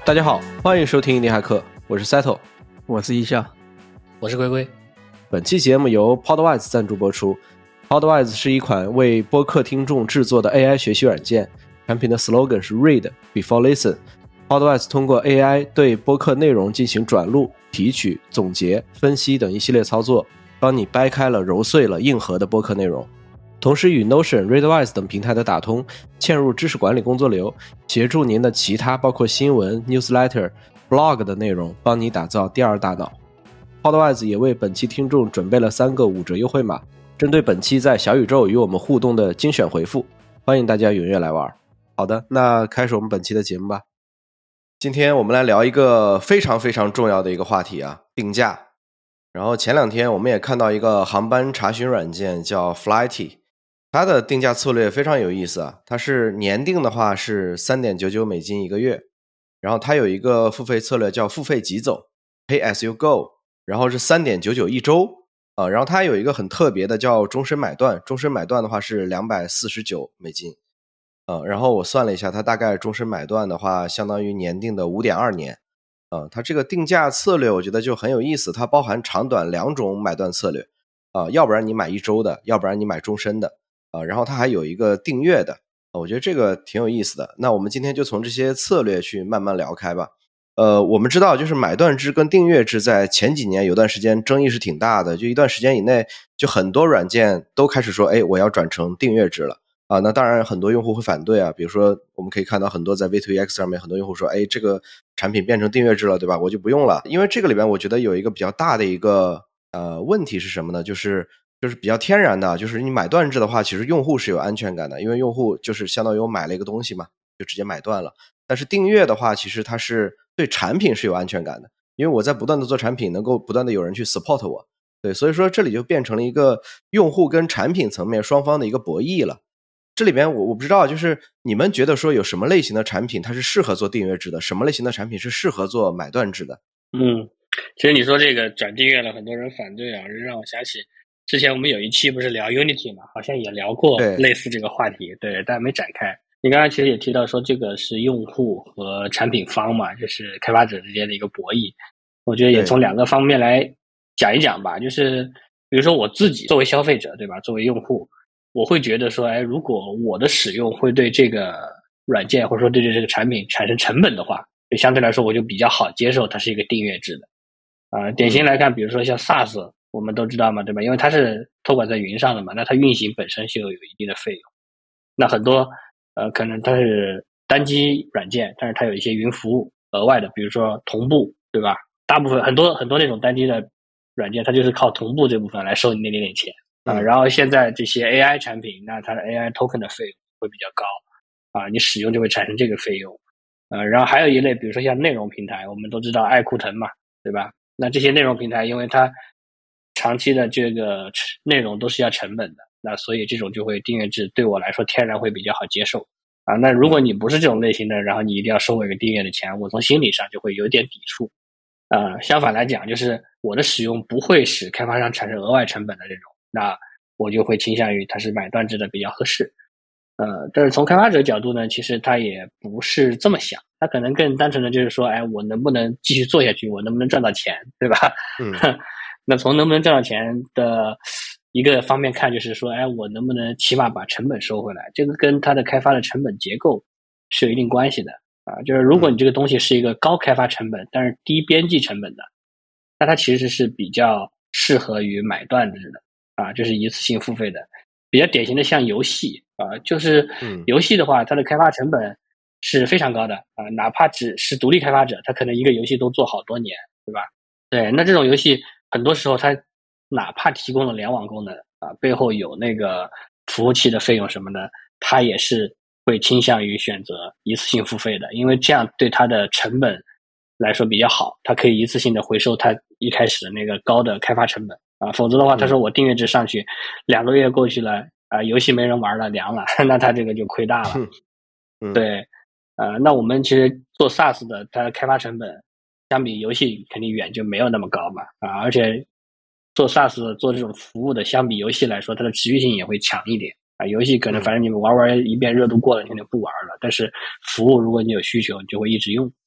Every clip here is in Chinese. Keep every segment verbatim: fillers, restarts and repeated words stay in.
大家好，欢迎收听印尼骇客，我是 Settle， 我是一笑， 我是龟龟。 本期节目由 Podwise 赞助播出。Podwise 是一款为播客听众制作的 A I 学习软件，产品的 slogan 是 Read Before Listen。Podwise 通过 A I 对播客内容进行转录、提取、总结、分析等一系列操作，帮你掰开了、揉碎了、硬核的播客内容。同时与 Notion、Readwise 等平台的打通，嵌入知识管理工作流，协助您的其他包括新闻、newsletter、blog 的内容，帮你打造第二大脑。Podwise 也为本期听众准备了三个五折优惠码，针对本期在小宇宙与我们互动的精选回复，欢迎大家踊跃来玩。好的，那开始我们本期的节目吧。今天我们来聊一个非常非常重要的一个话题啊，定价。然后前两天我们也看到一个航班查询软件叫 Flighty，它的定价策略非常有意思啊，它是年定的话是 三点九九美金一个月，然后它有一个付费策略叫付费即走 Pay as you go， 然后是 三点九九一周、呃、然后它有一个很特别的叫终身买断，终身买断的话是两百四十九美金、呃、然后我算了一下，它大概终身买断的话相当于年定的 五点二年、呃、它这个定价策略我觉得就很有意思，它包含长短两种买断策略、呃、要不然你买一周的，要不然你买终身的啊，然后它还有一个订阅的，我觉得这个挺有意思的。那我们今天就从这些策略去慢慢聊开吧。呃，我们知道就是买断制跟订阅制在前几年有段时间争议是挺大的，就一段时间以内，就很多软件都开始说，哎，我要转成订阅制了啊。那当然很多用户会反对啊，比如说我们可以看到很多在 V 二 X 上面很多用户说，哎，这个产品变成订阅制了，对吧？我就不用了。因为这个里边我觉得有一个比较大的一个呃问题是什么呢？就是就是比较天然的，就是你买断制的话，其实用户是有安全感的，因为用户就是相当于我买了一个东西嘛，就直接买断了。但是订阅的话，其实它是对产品是有安全感的，因为我在不断的做产品，能够不断的有人去 support 我。对，所以说这里就变成了一个用户跟产品层面双方的一个博弈了。这里边我我不知道，就是你们觉得说有什么类型的产品它是适合做订阅制的，什么类型的产品是适合做买断制的？ 嗯，其实你说这个转订阅了，很多人反对啊，让我想起之前我们有一期不是聊 Unity 嘛，好像也聊过类似这个话题， 对, 对，但没展开。你刚才其实也提到说这个是用户和产品方嘛，就是开发者之间的一个博弈。我觉得也从两个方面来讲一讲吧，就是比如说我自己作为消费者，对吧，作为用户，我会觉得说，哎，如果我的使用会对这个软件或者说对这个产品产生成本的话，就相对来说我就比较好接受它是一个订阅制的。呃，典型来看，比如说像 SaaS， 我们都知道嘛，对吧？因为它是托管在云上的嘛，那它运行本身就有一定的费用。那很多呃，可能它是单机软件，但是它有一些云服务额外的，比如说同步，对吧？大部分很多很多那种单机的软件，它就是靠同步这部分来收你那点点钱啊、呃。然后现在这些 A I 产品，那它的 A I token 的费用会比较高啊、呃，你使用就会产生这个费用。呃，然后还有一类，比如说像内容平台，我们都知道爱酷腾嘛，对吧？那这些内容平台，因为它长期的这个内容都是要成本的，那所以这种就会订阅制对我来说天然会比较好接受啊。那如果你不是这种类型的，然后你一定要收我一个订阅的钱，我从心理上就会有点抵触。呃，相反来讲，就是我的使用不会使开发商产生额外成本的这种，那我就会倾向于它是买断制的比较合适。呃，但是从开发者角度呢，其实他也不是这么想，他可能更单纯的就是说，哎，我能不能继续做下去，我能不能赚到钱，对吧？嗯，那从能不能赚到钱的一个方面看，就是说，哎，我能不能起码把成本收回来？这个跟它的开发的成本结构是有一定关系的啊。就是如果你这个东西是一个高开发成本，但是低边际成本的，那它其实是比较适合于买断制的啊，就是一次性付费的。比较典型的像游戏啊，就是游戏的话，它的开发成本是非常高的啊，哪怕只是独立开发者，他可能一个游戏都做好多年，对吧？对，那这种游戏很多时候它哪怕提供了联网功能啊，背后有那个服务器的费用什么的，它也是会倾向于选择一次性付费的，因为这样对它的成本来说比较好，它可以一次性的回收它一开始的那个高的开发成本啊，否则的话，他说我订阅制上去，两个月过去了啊、呃，游戏没人玩了，凉了，那他这个就亏大了。嗯、对，呃，那我们其实做 SaaS 的，它的开发成本相比游戏肯定远就没有那么高嘛啊，而且做 SaaS 做这种服务的，相比游戏来说，它的持续性也会强一点啊。游戏可能反正你们玩玩一遍热度过了，你肯定不玩了，但是服务如果你有需求，你就会一直用。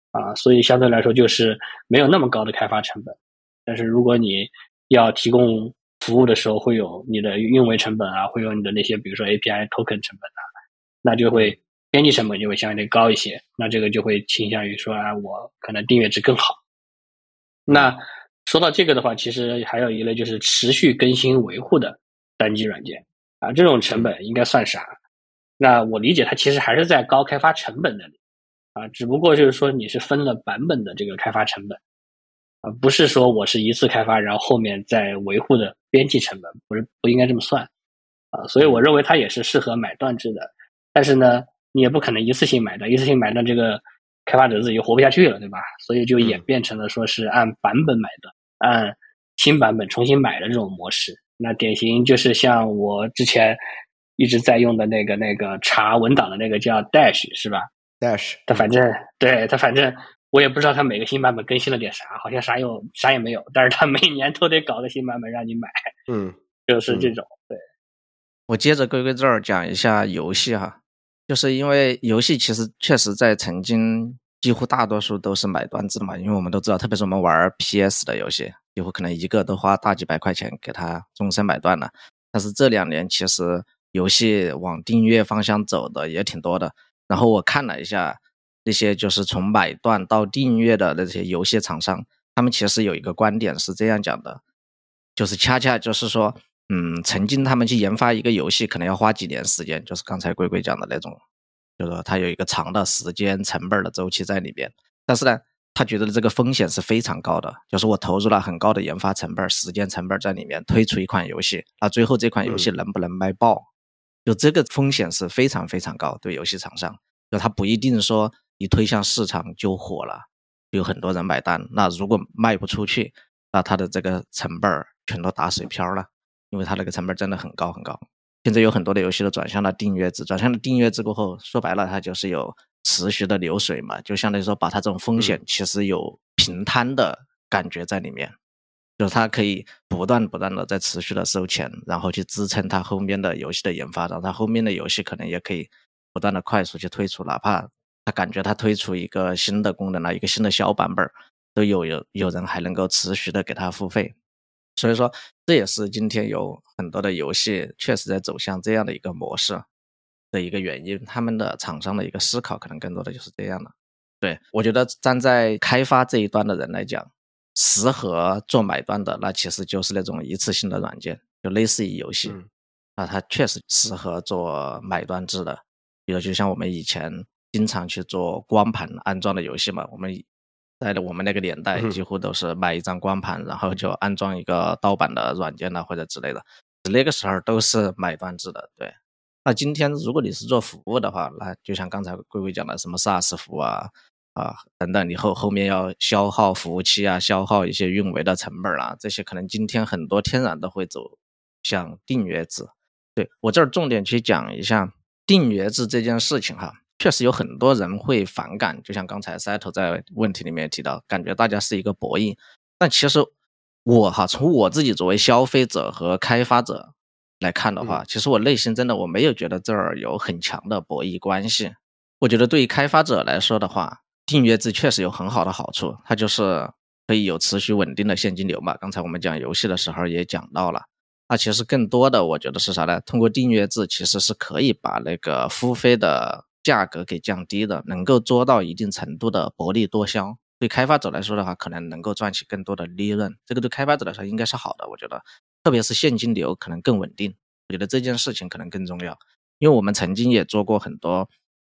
啊，所以相对来说就是没有那么高的开发成本。但是如果你要提供服务的时候，会有你的运维成本啊，会有你的那些比如说 A P I token 成本啊，那就会边际成本就会相对高一些，那这个就会倾向于说啊，我可能订阅制更好。那说到这个的话，其实还有一类就是持续更新维护的单机软件啊，这种成本应该算啥？那我理解它其实还是在高开发成本那里啊，只不过就是说你是分了版本的这个开发成本啊，不是说我是一次开发，然后后面再维护的边际成本，不是不应该这么算啊，所以我认为它也是适合买断制的，但是呢，你也不可能一次性买断，一次性买断这个开发者自己就活不下去了，对吧？所以就演变成了说是按版本买断，按新版本重新买的这种模式。那典型就是像我之前一直在用的那个那个查文档的那个叫 Dash 是吧 ？Dash， 它反正对它反正我也不知道它每个新版本更新了点啥，好像啥有啥也没有，但是它每年都得搞个新版本让你买， 嗯， 就是这种。对， 我接着龟龟这儿讲一下游戏哈，就是因为游戏其实确实在曾经几乎大多数都是买断制的嘛，因为我们都知道，特别是我们玩 P S 的游戏，几乎可能一个都花大几百块钱给它终身买断了。但是这两年其实游戏往订阅方向走的也挺多的，然后我看了一下那些就是从买断到订阅的那些游戏厂商，他们其实有一个观点是这样讲的，就是恰恰就是说嗯，曾经他们去研发一个游戏可能要花几年时间，就是刚才龟龟讲的那种，就是说它有一个长的时间成本的周期在里边，但是呢他觉得这个风险是非常高的，就是我投入了很高的研发成本、时间成本在里面，推出一款游戏，那最后这款游戏能不能卖爆，就这个风险是非常非常高，对游戏厂商，就他不一定说一推向市场就火了，有很多人买单，那如果卖不出去，那他的这个成本全都打水漂了，因为他那个成本真的很高很高。现在有很多的游戏都转向了订阅制，转向了订阅制过后，说白了它就是有持续的流水嘛，就相当于说把它这种风险其实有平摊的感觉在里面，就是它可以不断不断的在持续的收钱，然后去支撑它后面的游戏的研发，然后它后面的游戏可能也可以不断的快速去推出，哪怕它感觉它推出一个新的功能了，一个新的小版本，都有有有人还能够持续的给它付费。所以说这也是今天有很多的游戏确实在走向这样的一个模式的一个原因，他们的厂商的一个思考可能更多的就是这样的。对，我觉得站在开发这一端的人来讲，适合做买断的那其实就是那种一次性的软件，就类似于游戏，嗯，那它确实适合做买断制的。比如就像我们以前经常去做光盘安装的游戏嘛，我们在我们那个年代几乎都是买一张光盘，然后就安装一个盗版的软件啊或者之类的，那个时候都是买断制的。对，那今天如果你是做服务的话，那就像刚才龟龟讲的什么 SaaS 服务啊啊等等，你后后面要消耗服务器啊，消耗一些运维的成本啊，这些可能今天很多天然都会走向订阅制。对，我这儿重点去讲一下订阅制这件事情哈。确实有很多人会反感，就像刚才 Saito 在问题里面提到，感觉大家是一个博弈。但其实我哈，从我自己作为消费者和开发者来看的话，嗯、其实我内心真的我没有觉得这儿有很强的博弈关系。我觉得对于开发者来说的话，订阅制确实有很好的好处，它就是可以有持续稳定的现金流嘛。刚才我们讲游戏的时候也讲到了。那其实更多的我觉得是啥呢？通过订阅制其实是可以把那个付费的价格给降低的，能够做到一定程度的薄利多销。对开发者来说的话，可能能够赚取更多的利润，这个对开发者来说应该是好的，我觉得特别是现金流可能更稳定，我觉得这件事情可能更重要。因为我们曾经也做过很多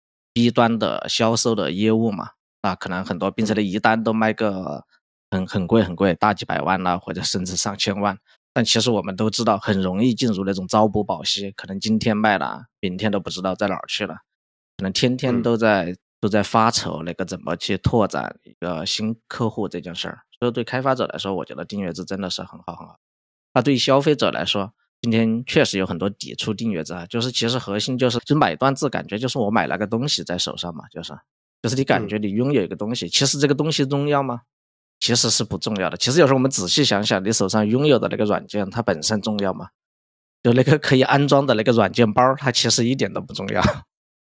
B 端的销售的业务嘛，啊，可能很多并且的一单都卖个很很贵很贵，大几百万啦，或者甚至上千万。但其实我们都知道很容易进入那种朝不保夕，可能今天卖了明天都不知道在哪儿去了，可能天天都在、嗯、都在发愁那个怎么去拓展一个新客户这件事儿。所以对开发者来说，我觉得订阅制真的是很好很好。那对于消费者来说，今天确实有很多抵触订阅制啊，就是其实核心就是就买断制，感觉就是我买了个东西在手上嘛，就是就是你感觉你拥有一个东西、嗯、其实这个东西重要吗？其实是不重要的。其实有时候我们仔细想想，你手上拥有的那个软件它本身重要吗？就那个可以安装的那个软件包，它其实一点都不重要。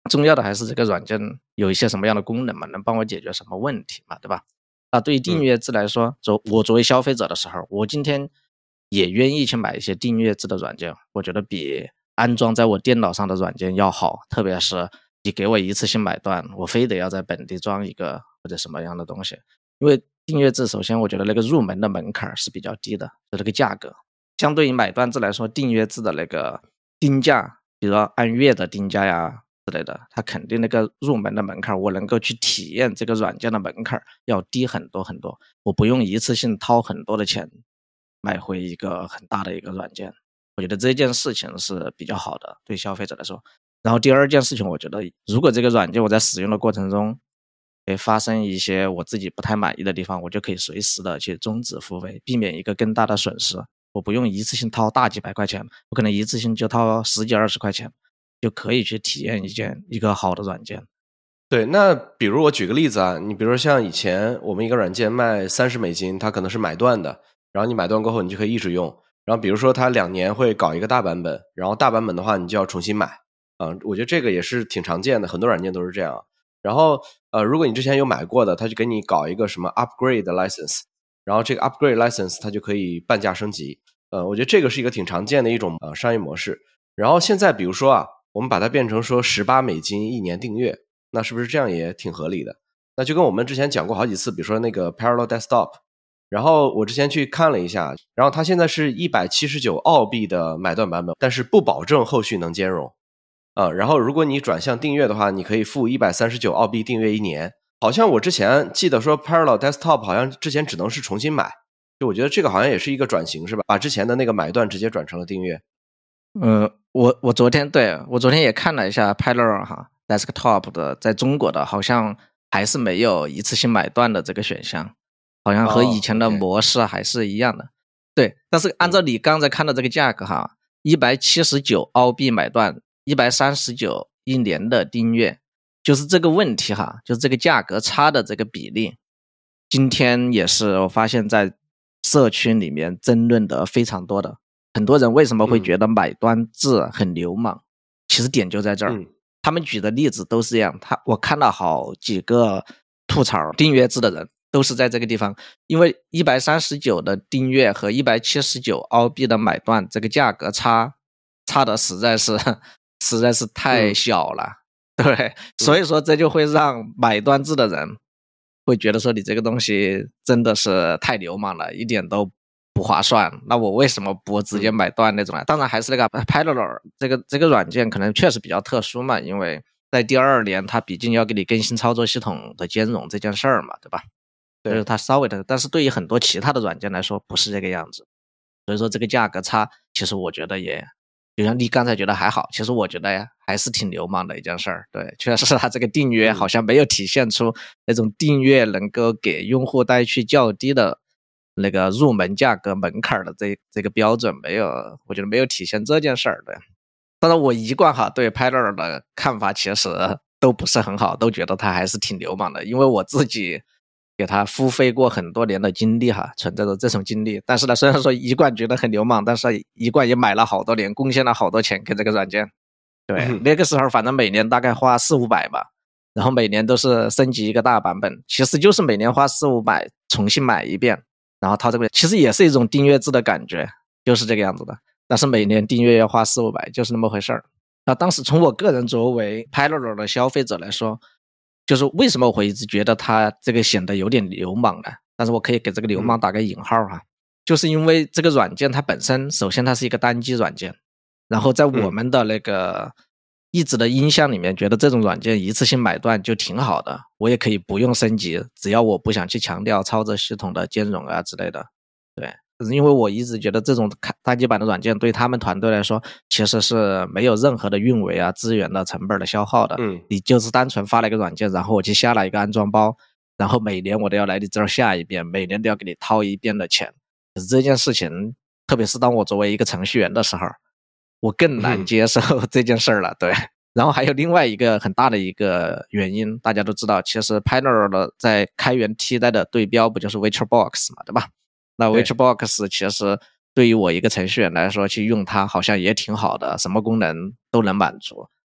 重要的还是这个软件有一些什么样的功能嘛，能帮我解决什么问题嘛，对吧？啊，对于订阅制来说，作我作为消费者的时候，我今天也愿意去买一些订阅制的软件，我觉得比安装在我电脑上的软件要好，特别是你给我一次性买断，我非得要在本地装一个或者什么样的东西。因为订阅制首先我觉得那个入门的门槛是比较低的，就这个价格相对于买断制来说，订阅制的那个定价，比如说按月的定价呀之类的，它肯定那个入门的门槛，我能够去体验这个软件的门槛要低很多很多，我不用一次性掏很多的钱买回一个很大的一个软件，我觉得这件事情是比较好的，对消费者来说。然后第二件事情，我觉得如果这个软件我在使用的过程中会发生一些我自己不太满意的地方，我就可以随时的去终止付费，避免一个更大的损失。我不用一次性掏大几百块钱，我可能一次性就掏十几二十块钱，就可以去体验一件一个好的软件。 对，那比如我举个例子啊，你比如说像以前我们一个软件卖三十美金，它可能是买断的，然后你买断过后你就可以一直用。然后比如说它两年会搞一个大版本，然后大版本的话你就要重新买啊、呃，我觉得这个也是挺常见的，很多软件都是这样。然后呃，如果你之前有买过的，它就给你搞一个什么 upgrade license， 然后这个 upgrade license 它就可以半价升级。呃，我觉得这个是一个挺常见的一种呃商业模式。然后现在比如说啊，我们把它变成说十八美金一年订阅，那是不是这样也挺合理的？那就跟我们之前讲过好几次，比如说那个 Parallel Desktop， 然后我之前去看了一下，然后它现在是一百七十九澳币的买断版本，但是不保证后续能兼容啊。然后如果你转向订阅的话，你可以付一百三十九澳币订阅一年。好像我之前记得说 Parallel Desktop 好像之前只能是重新买，就我觉得这个好像也是一个转型是吧？把之前的那个买断直接转成了订阅。 呃，我我昨天对我昨天也看了一下 Parallel 哈 Desktop 的，在中国的好像还是没有一次性买断的这个选项，好像和以前的模式还是一样的。Oh, okay. 对，但是按照你刚才看的这个价格哈，一百七十九澳币买断，一百三十九一年的订阅，就是这个问题哈，就是这个价格差的这个比例，今天也是我发现在社区里面争论的非常多的。很多人为什么会觉得买断制很流氓、嗯、其实点就在这儿、嗯、他们举的例子都是这样，他我看到好几个吐槽订阅制的人都是在这个地方，因为一百三十九的订阅和一百七十九澳币的买断这个价格差差的实在是实在是太小了、嗯、对，所以说这就会让买断制的人会觉得说你这个东西真的是太流氓了，一点都不划算，那我为什么不直接买断那种呢？当然还是那个 Parallel 这个这个软件可能确实比较特殊嘛，因为在第二年它毕竟要给你更新操作系统的兼容这件事儿嘛，对吧？所以说它稍微的，但是对于很多其他的软件来说不是这个样子，所以说这个价格差，其实我觉得也，就像你刚才觉得还好，其实我觉得呀还是挺流氓的一件事儿。对，确实它这个订阅好像没有体现出那种订阅能够给用户带去较低的那个入门价格门槛的这这个标准，没有，我觉得没有体现这件事儿。对，当然我一贯哈对 Parallel 的看法其实都不是很好，都觉得他还是挺流氓的，因为我自己给他付费过很多年的经历哈，存在着这种经历。但是呢，虽然说一贯觉得很流氓，但是一贯也买了好多年，贡献了好多钱给这个软件。对，嗯、那个时候反正每年大概花四五百吧，然后每年都是升级一个大版本，其实就是每年花四五百重新买一遍。然后它这个其实也是一种订阅制的感觉，就是这个样子的，但是每年订阅要花四五百，就是那么回事儿。那当时从我个人作为 Parallel 的消费者来说，就是为什么我会一直觉得它这个显得有点流氓呢？但是我可以给这个流氓打个引号哈，嗯、就是因为这个软件它本身，首先它是一个单机软件，然后在我们的那个一直的印象里面，觉得这种软件一次性买断就挺好的，我也可以不用升级，只要我不想去强调操作系统的兼容啊之类的。对，因为我一直觉得这种单机版的软件对他们团队来说其实是没有任何的运维啊资源的成本的消耗的。嗯，你就是单纯发了一个软件，然后我去下了一个安装包，然后每年我都要来你这儿下一遍，每年都要给你掏一遍的钱。可是这件事情，特别是当我作为一个程序员的时候，我更难接受这件事了。对，然后还有另外一个很大的一个原因，大家都知道，其实 Parallel 的在开源替代的对标不就是 VirtualBox 嘛，对吧？那 VirtualBox 其实对于我一个程序员来说，去用它好像也挺好的，什么功能都能满足。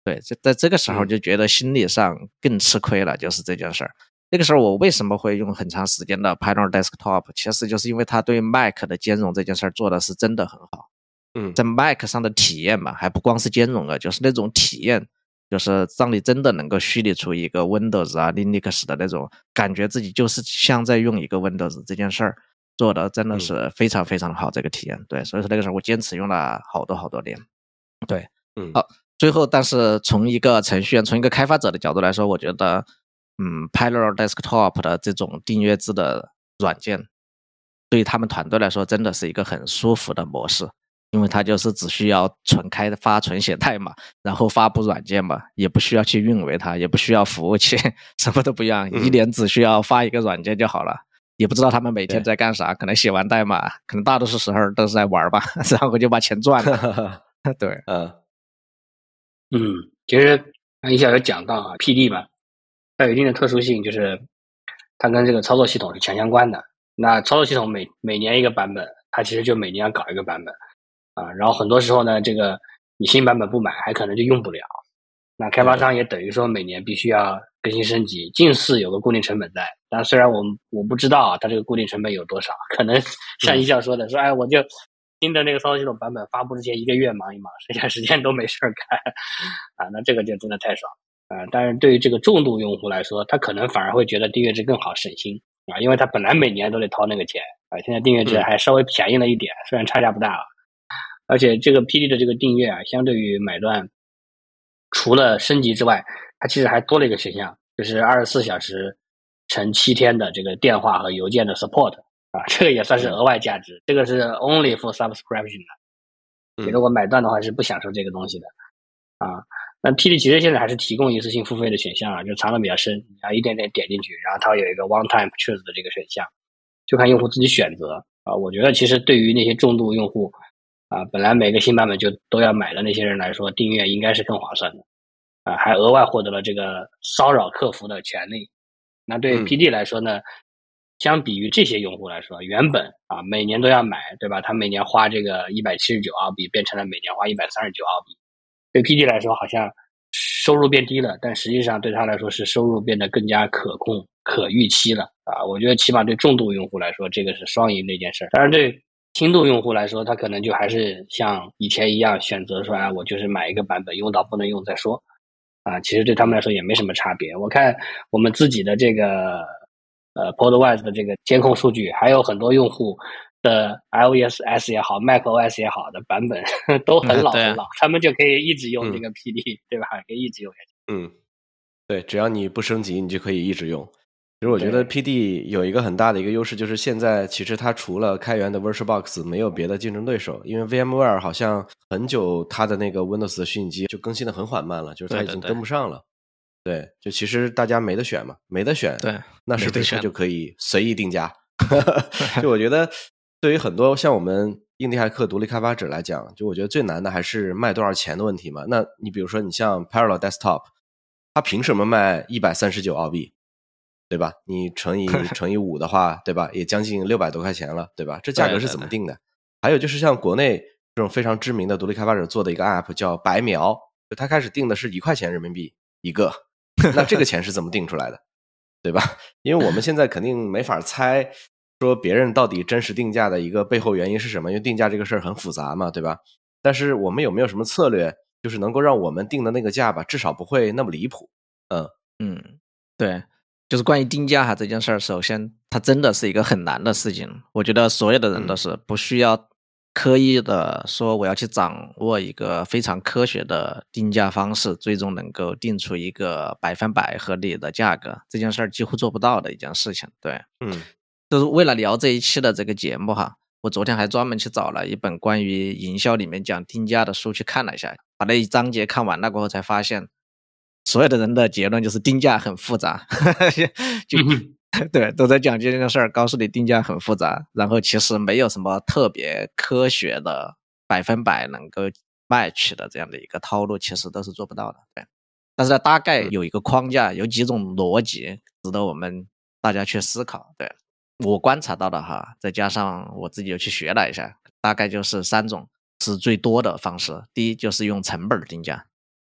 对，在这个时候就觉得心理上更吃亏了，就是这件事儿。那个时候我为什么会用很长时间的 Pilot Desktop， 其实就是因为它对 Mac 的兼容这件事儿做的是真的很好。 嗯， 在 Mac 上的体验嘛，还不光是兼容了，就是那种体验，就是让你真的能够虚拟出一个 Windows 啊 Linux 的那种感觉，自己就是像在用一个 Windows 这件事儿做的真的是非常非常好，这个体验。对，所以说那个时候我坚持用了好多好多年。对， 嗯， 好，最后但是从一个程序员，从一个开发者的角度来说，我觉得嗯 Pilot Desktop 的这种订阅制的软件对于他们团队来说真的是一个很舒服的模式，因为它就是只需要纯开发纯写代码，然后发布软件嘛，也不需要去运维它，也不需要服务器，什么都不要，一年只需要发一个软件就好了。也不知道他们每天在干啥，可能写完代码，可能大多数时候都是在玩吧，然后就把钱赚了。对， 嗯嗯，其实一下有讲到啊 ，P D 嘛，它有一定的特殊性，就是它跟这个操作系统是强相关的。那操作系统每每年一个版本，它其实就每年要搞一个版本啊。然后很多时候呢，这个你新版本不买，还可能就用不了。那开发商也等于说每年必须要更新升级，近似有个固定成本在。但虽然我们我不知道啊，它这个固定成本有多少，可能像一笑说的，说哎，我就新的那个操作系统版本发布之前一个月忙一忙，剩下时间都没事干啊，那这个就真的太爽啊！但是对于这个重度用户来说，他可能反而会觉得订阅制更好省心啊，因为他本来每年都得掏那个钱啊，现在订阅制还稍微便宜了一点，虽然差价不大啊。而且这个 P D 的这个订阅啊，相对于买断，除了升级之外，它其实还多了一个选项，就是二十四小时乘七天的这个电话和邮件的 support 啊，这个也算是额外价值。这个是 only for subscription 的，你如果买断的话是不享受这个东西的啊。那 P D 其实现在还是提供一次性付费的选项啊，就藏的比较深，你要一点点点进去，然后它有一个 one time purchase 的这个选项，就看用户自己选择啊。我觉得其实对于那些重度用户啊，本来每个新版本就都要买的那些人来说，订阅应该是更划算的啊，还额外获得了这个骚扰客服的权利。那对 P D 来说呢，嗯、相比于这些用户来说，原本啊每年都要买，对吧？他每年花这个一百七十九澳币，变成了每年花一百三十九澳币。对 P D 来说，好像收入变低了，但实际上对他来说是收入变得更加可控、可预期了啊！我觉得起码对重度用户来说，这个是双赢的一件事。当然，对轻度用户来说，他可能就还是像以前一样选择说，啊，我就是买一个版本，用到不能用再说。啊，其实对他们来说也没什么差别。我看我们自己的这个呃 Podwise 的这个监控数据，还有很多用户的 iOS 也好 macOS 也好的版本都很老很老，他们就可以一直用这个 P D，嗯，对吧？可以一直用下去。 嗯，对，只要你不升级，你就可以一直用。其实我觉得 P D 有一个很大的一个优势，就是现在其实它除了开源的 VirtualBox 没有别的竞争对手，因为 VMware 好像很久它的那个 Windows 的虚拟机就更新的很缓慢了，就是它已经跟不上了。对, 对, 对, 对，就其实大家没得选嘛，没得选， 对， 那是不是就可以随意定价？就我觉得对于很多像我们硬地骇客独立开发者来讲，就我觉得最难的还是卖多少钱的问题嘛。那你比如说你像 Parallel Desktop， 它凭什么卖一百三十九澳币？对吧？你乘以乘以五的话，对吧？也将近六百多块钱了，对吧？这价格是怎么定的？还有就是像国内这种非常知名的独立开发者做的一个 app 叫白描，就他开始定的是一块钱人民币一个，那这个钱是怎么定出来的？对吧？因为我们现在肯定没法猜说别人到底真实定价的一个背后原因是什么，因为定价这个事儿很复杂嘛，对吧？但是我们有没有什么策略，就是能够让我们定的那个价吧，至少不会那么离谱？嗯嗯，对。就是关于定价哈这件事儿，首先它真的是一个很难的事情。我觉得所有的人都是不需要刻意的说我要去掌握一个非常科学的定价方式，最终能够定出一个百分百合理的价格，这件事儿几乎做不到的一件事情。对， 嗯， 就是为了聊这一期的这个节目哈，我昨天还专门去找了一本关于营销里面讲定价的书去看了一下，把那一章节看完了过后才发现。所有的人的结论就是定价很复杂，就对，都在讲这件事儿，告诉你定价很复杂，然后其实没有什么特别科学的百分百能够 match 的这样的一个套路，其实都是做不到的。对，但是呢，大概有一个框架，有几种逻辑值得我们大家去思考。对，我观察到的哈，再加上我自己又去学了一下，大概就是三种是最多的方式。第一就是用成本定价。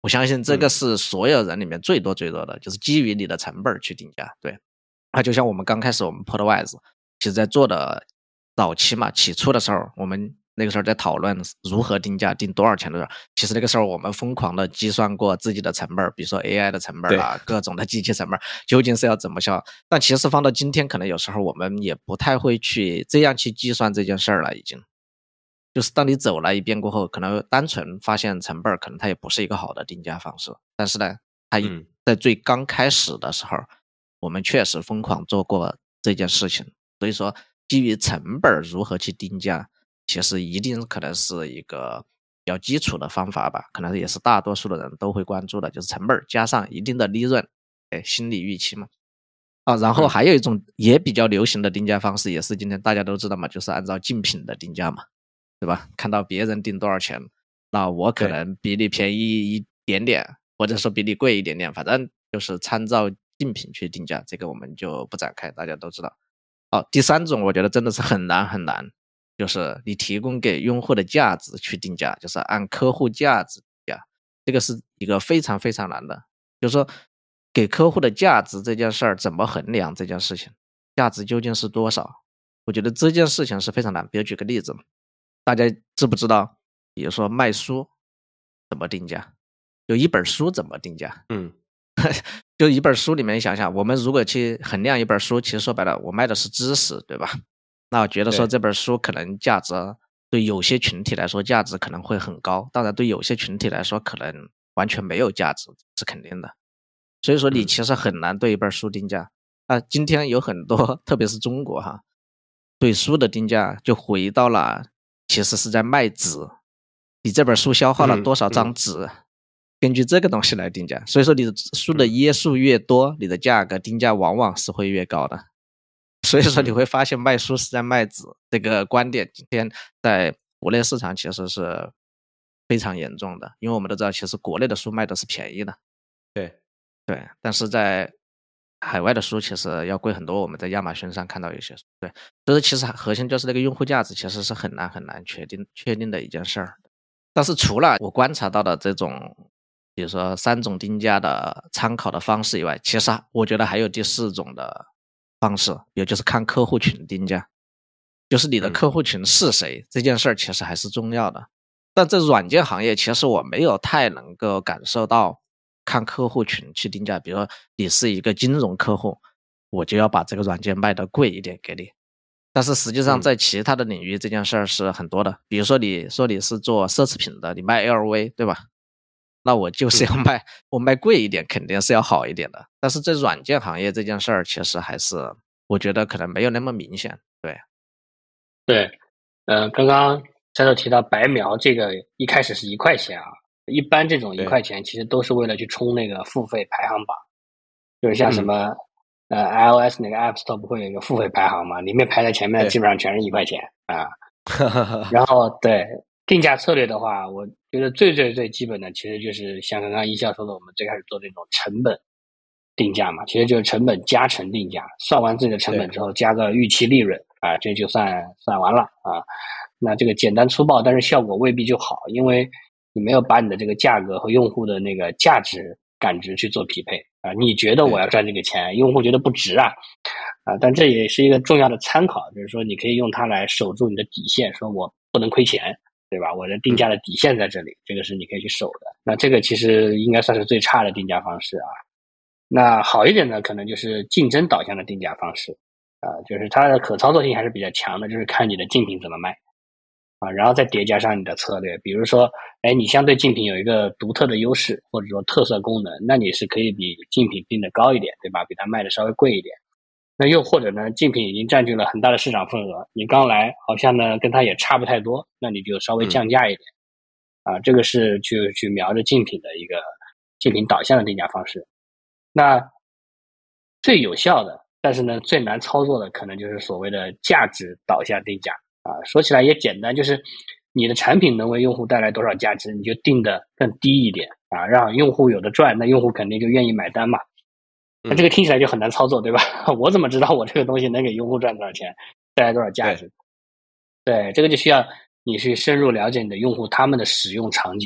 我相信这个是所有人里面最多最多的，嗯、就是基于你的成本去定价。对，啊，就像我们刚开始我们 Podwise 其实在做的早期嘛，起初的时候，我们那个时候在讨论如何定价，定多少钱的时候，其实那个时候我们疯狂的计算过自己的成本，比如说 A I 的成本啊，各种的机器成本，究竟是要怎么消？但其实放到今天，可能有时候我们也不太会去这样去计算这件事儿了，已经。就是当你走了一遍过后，可能单纯发现成本，可能它也不是一个好的定价方式。但是呢，它在最刚开始的时候，嗯、我们确实疯狂做过这件事情。所以说，基于成本如何去定价，其实一定可能是一个比较基础的方法吧，可能也是大多数的人都会关注的，就是成本加上一定的利润，哎，心理预期嘛。啊，然后还有一种也比较流行的定价方式，也是今天大家都知道嘛，就是按照竞品的定价嘛。对吧？看到别人定多少钱，那我可能比你便宜一点点，或者说比你贵一点点，反正就是参照竞品去定价，这个我们就不展开，大家都知道。哦，第三种我觉得真的是很难很难，就是你提供给用户的价值去定价，就是按客户价值定价，这个是一个非常非常难的。就是说给客户的价值这件事儿怎么衡量这件事情，价值究竟是多少？我觉得这件事情是非常难。比如举个例子，大家知不知道，比如说卖书怎么定价，就一本书怎么定价？ 嗯， 就一本书里面，你想想，我们如果去衡量一本书，其实说白了，我卖的是知识，对吧？那我觉得说这本书可能价值对有些群体来说价值可能会很高，当然对有些群体来说可能完全没有价值，是肯定的。所以说你其实很难对一本书定价。啊、嗯，今天有很多，特别是中国哈，对书的定价就回到了。其实是在卖纸，你这本书消耗了多少张纸，嗯嗯、根据这个东西来定价。所以说你的书的页数越多，你的价格定价往往是会越高的。所以说你会发现卖书是在卖纸，这个观点今天在国内市场其实是非常严重的，因为我们都知道其实国内的书卖的是便宜的， 对对，但是在海外的书其实要贵很多，我们在亚马逊上看到有些书，对，所以其实核心就是那个用户价值其实是很难很难确定确定的一件事儿。但是除了我观察到的这种比如说三种定价的参考的方式以外，其实我觉得还有第四种的方式，也就是看客户群定价，就是你的客户群是谁，嗯、这件事儿其实还是重要的。但这软件行业其实我没有太能够感受到看客户群去定价，比如说你是一个金融客户，我就要把这个软件卖得贵一点给你。但是实际上在其他的领域这件事儿是很多的，嗯、比如说你说你是做奢侈品的，你卖 L V 对吧？那我就是要卖，嗯、我卖贵一点肯定是要好一点的。但是在软件行业这件事儿其实还是我觉得可能没有那么明显。对， 对，呃，刚刚赛特提到白描这个一开始是一块钱啊。一般这种一块钱其实都是为了去冲那个付费排行榜，就是像什么、嗯、呃 iOS 那个 App Store 不会有一个付费排行嘛，里面排在前面的基本上全是一块钱啊。然后对定价策略的话，我觉得最最最基本的其实就是像刚刚一笑说的，我们最开始做这种成本定价嘛，其实就是成本加成定价，算完自己的成本之后加个预期利润啊，这就算算完了啊。那这个简单粗暴，但是效果未必就好，因为你没有把你的这个价格和用户的那个价值感知去做匹配啊！你觉得我要赚这个钱，用户觉得不值啊，啊！但这也是一个重要的参考，就是说你可以用它来守住你的底线，说我不能亏钱，对吧？我的定价的底线在这里，这个是你可以去守的。那这个其实应该算是最差的定价方式啊。那好一点的可能就是竞争导向的定价方式啊，就是它的可操作性还是比较强的，就是看你的竞品怎么卖。啊，然后再叠加上你的策略，比如说，哎，你相对竞品有一个独特的优势，或者说特色功能，那你是可以比竞品定的高一点，对吧？比它卖的稍微贵一点。那又或者呢，竞品已经占据了很大的市场份额，你刚来好像呢跟它也差不太多，那你就稍微降价一点。嗯、啊，这个是去去瞄着竞品的一个竞品导向的定价方式。那最有效的，但是呢最难操作的，可能就是所谓的价值导向定价。啊，说起来也简单，就是你的产品能为用户带来多少价值，你就定的更低一点啊，让用户有的赚，那用户肯定就愿意买单嘛。那这个听起来就很难操作，对吧？我怎么知道我这个东西能给用户赚多少钱，带来多少价值？对，对，这个就需要你去深入了解你的用户他们的使用场景，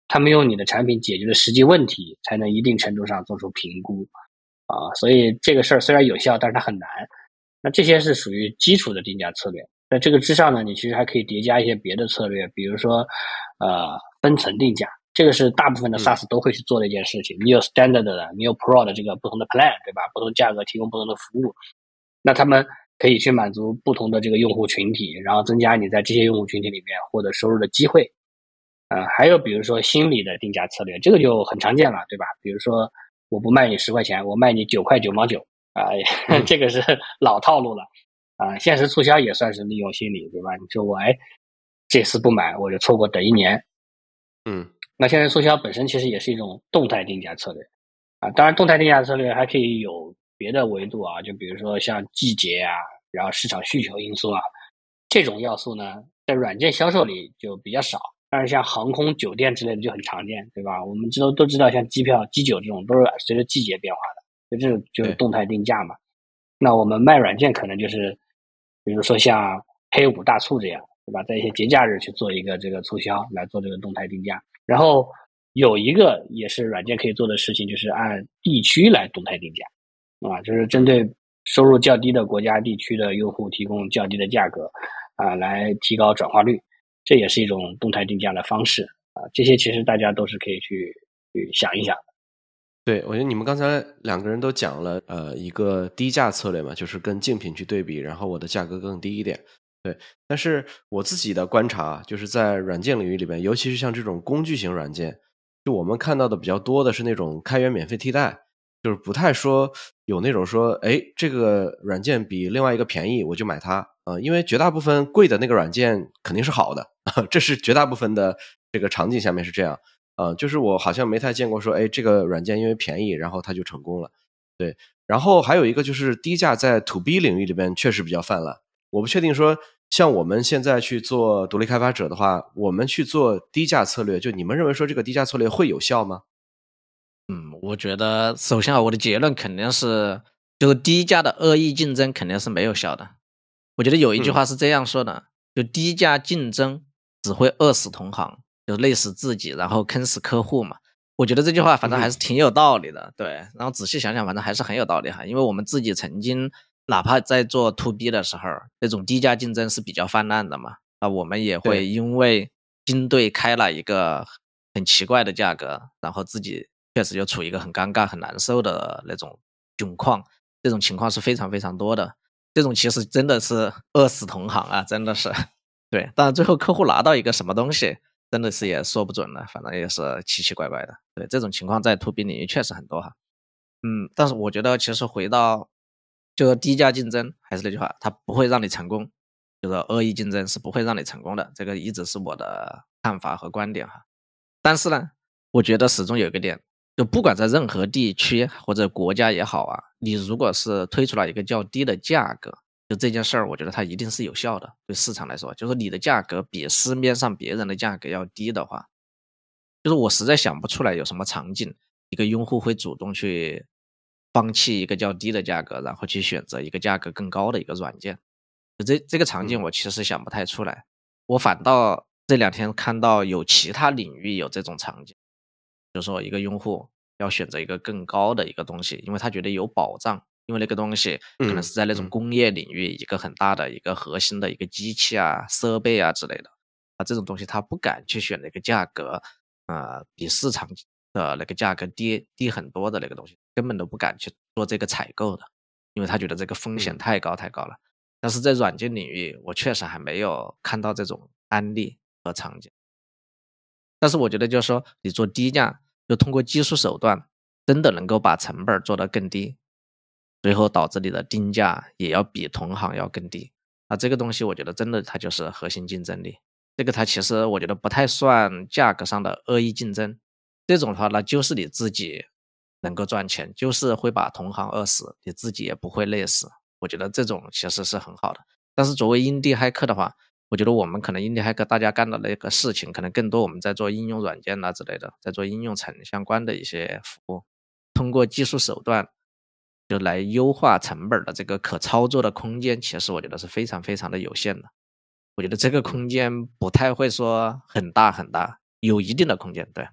他们用你的产品解决的实际问题，才能一定程度上做出评估啊。所以这个事儿虽然有效，但是它很难。那这些是属于基础的定价策略。在这个之上呢，你其实还可以叠加一些别的策略，比如说呃分层定价。这个是大部分的 SaaS 都会去做的一件事情。你有 Standard 的，你有 Pro 的这个不同的 Plan， 对吧？不同价格提供不同的服务，那他们可以去满足不同的这个用户群体，然后增加你在这些用户群体里面获得收入的机会。呃，还有比如说心理的定价策略，这个就很常见了，对吧？比如说我不卖你十块钱，我卖你九块九毛九啊，这个是老套路了啊、呃。限时促销也算是利用心理，对吧？你说我哎这次不买，我就错过等一年。 嗯， 那限时促销本身其实也是一种动态定价策略啊。当然，动态定价策略还可以有别的维度啊，就比如说像季节啊，然后市场需求因素啊，这种要素呢，在软件销售里就比较少。但是像航空、酒店之类的就很常见，对吧？我们知道都知道，像机票、机酒这种都是随着季节变化的，就这种就是动态定价嘛。那我们卖软件可能就是，比如说像黑五大促这样，对吧？在一些节假日去做一个这个促销，来做这个动态定价。然后有一个也是软件可以做的事情，就是按地区来动态定价，啊，就是针对收入较低的国家地区的用户提供较低的价格，啊，来提高转化率。这也是一种动态定价的方式啊，这些其实大家都是可以去去想一想的。 对，我觉得你们刚才两个人都讲了，呃，一个低价策略嘛，就是跟竞品去对比，然后我的价格更低一点。对，但是我自己的观察，就是在软件领域里边，尤其是像这种工具型软件，就我们看到的比较多的是那种开源免费替代，就是不太说有那种说，哎，这个软件比另外一个便宜，我就买它。呃，因为绝大部分贵的那个软件肯定是好的，这是绝大部分的这个场景下面是这样。呃，就是我好像没太见过说，哎，这个软件因为便宜，然后它就成功了。对，然后还有一个就是低价在 to B 领域里边确实比较泛滥。我不确定说，像我们现在去做独立开发者的话，我们去做低价策略，就你们认为说这个低价策略会有效吗？ 嗯，我觉得首先啊，我的结论肯定是，就是低价的恶意竞争肯定是没有效的。我觉得有一句话是这样说的，嗯、就低价竞争只会饿死同行，就累死自己，然后坑死客户嘛。我觉得这句话反正还是挺有道理的，嗯、对。然后仔细想想，反正还是很有道理哈，因为我们自己曾经哪怕在做 to B 的时候，这种低价竞争是比较泛滥的嘛。那我们也会因为金队开了一个很奇怪的价格，然后自己确实就处于一个很尴尬、很难受的那种窘况。这种情况是非常非常多的。这种其实真的是饿死同行啊，真的是。对，但最后客户拿到一个什么东西，真的是也说不准了，反正也是奇奇怪怪的。对，这种情况在 to B 领域确实很多哈。嗯，但是我觉得其实回到就低价竞争，还是那句话，它不会让你成功，就是恶意竞争是不会让你成功的，这个一直是我的看法和观点哈。但是呢，我觉得始终有一个点，就不管在任何地区或者国家也好啊，你如果是推出了一个较低的价格，就这件事儿，我觉得它一定是有效的。对市场来说，就是你的价格比市面上别人的价格要低的话，就是我实在想不出来有什么场景，一个用户会主动去放弃一个较低的价格，然后去选择一个价格更高的一个软件。就这这个场景，我其实想不太出来。我反倒这两天看到有其他领域有这种场景。就是说一个用户要选择一个更高的一个东西，因为他觉得有保障，因为那个东西可能是在那种工业领域一个很大的一个核心的一个机器啊、设备啊之类的啊，这种东西他不敢去选那个价格啊、呃、比市场的那个价格低低很多的那个东西，根本都不敢去做这个采购的，因为他觉得这个风险太高太高了。但是在软件领域，我确实还没有看到这种案例和场景。但是我觉得就是说，你做低价，就通过技术手段，真的能够把成本做得更低，最后导致你的定价也要比同行要更低。啊，这个东西我觉得真的它就是核心竞争力。这个它其实我觉得不太算价格上的恶意竞争，这种的话呢，就是你自己能够赚钱，就是会把同行饿死，你自己也不会累死。我觉得这种其实是很好的。但是作为indie骇客的话，我觉得我们可能indie骇客大家干的那个事情，可能更多我们在做应用软件啊之类的，在做应用层相关的一些服务，通过技术手段就来优化成本的这个可操作的空间，其实我觉得是非常非常的有限的。我觉得这个空间不太会说很大很大，有一定的空间，对。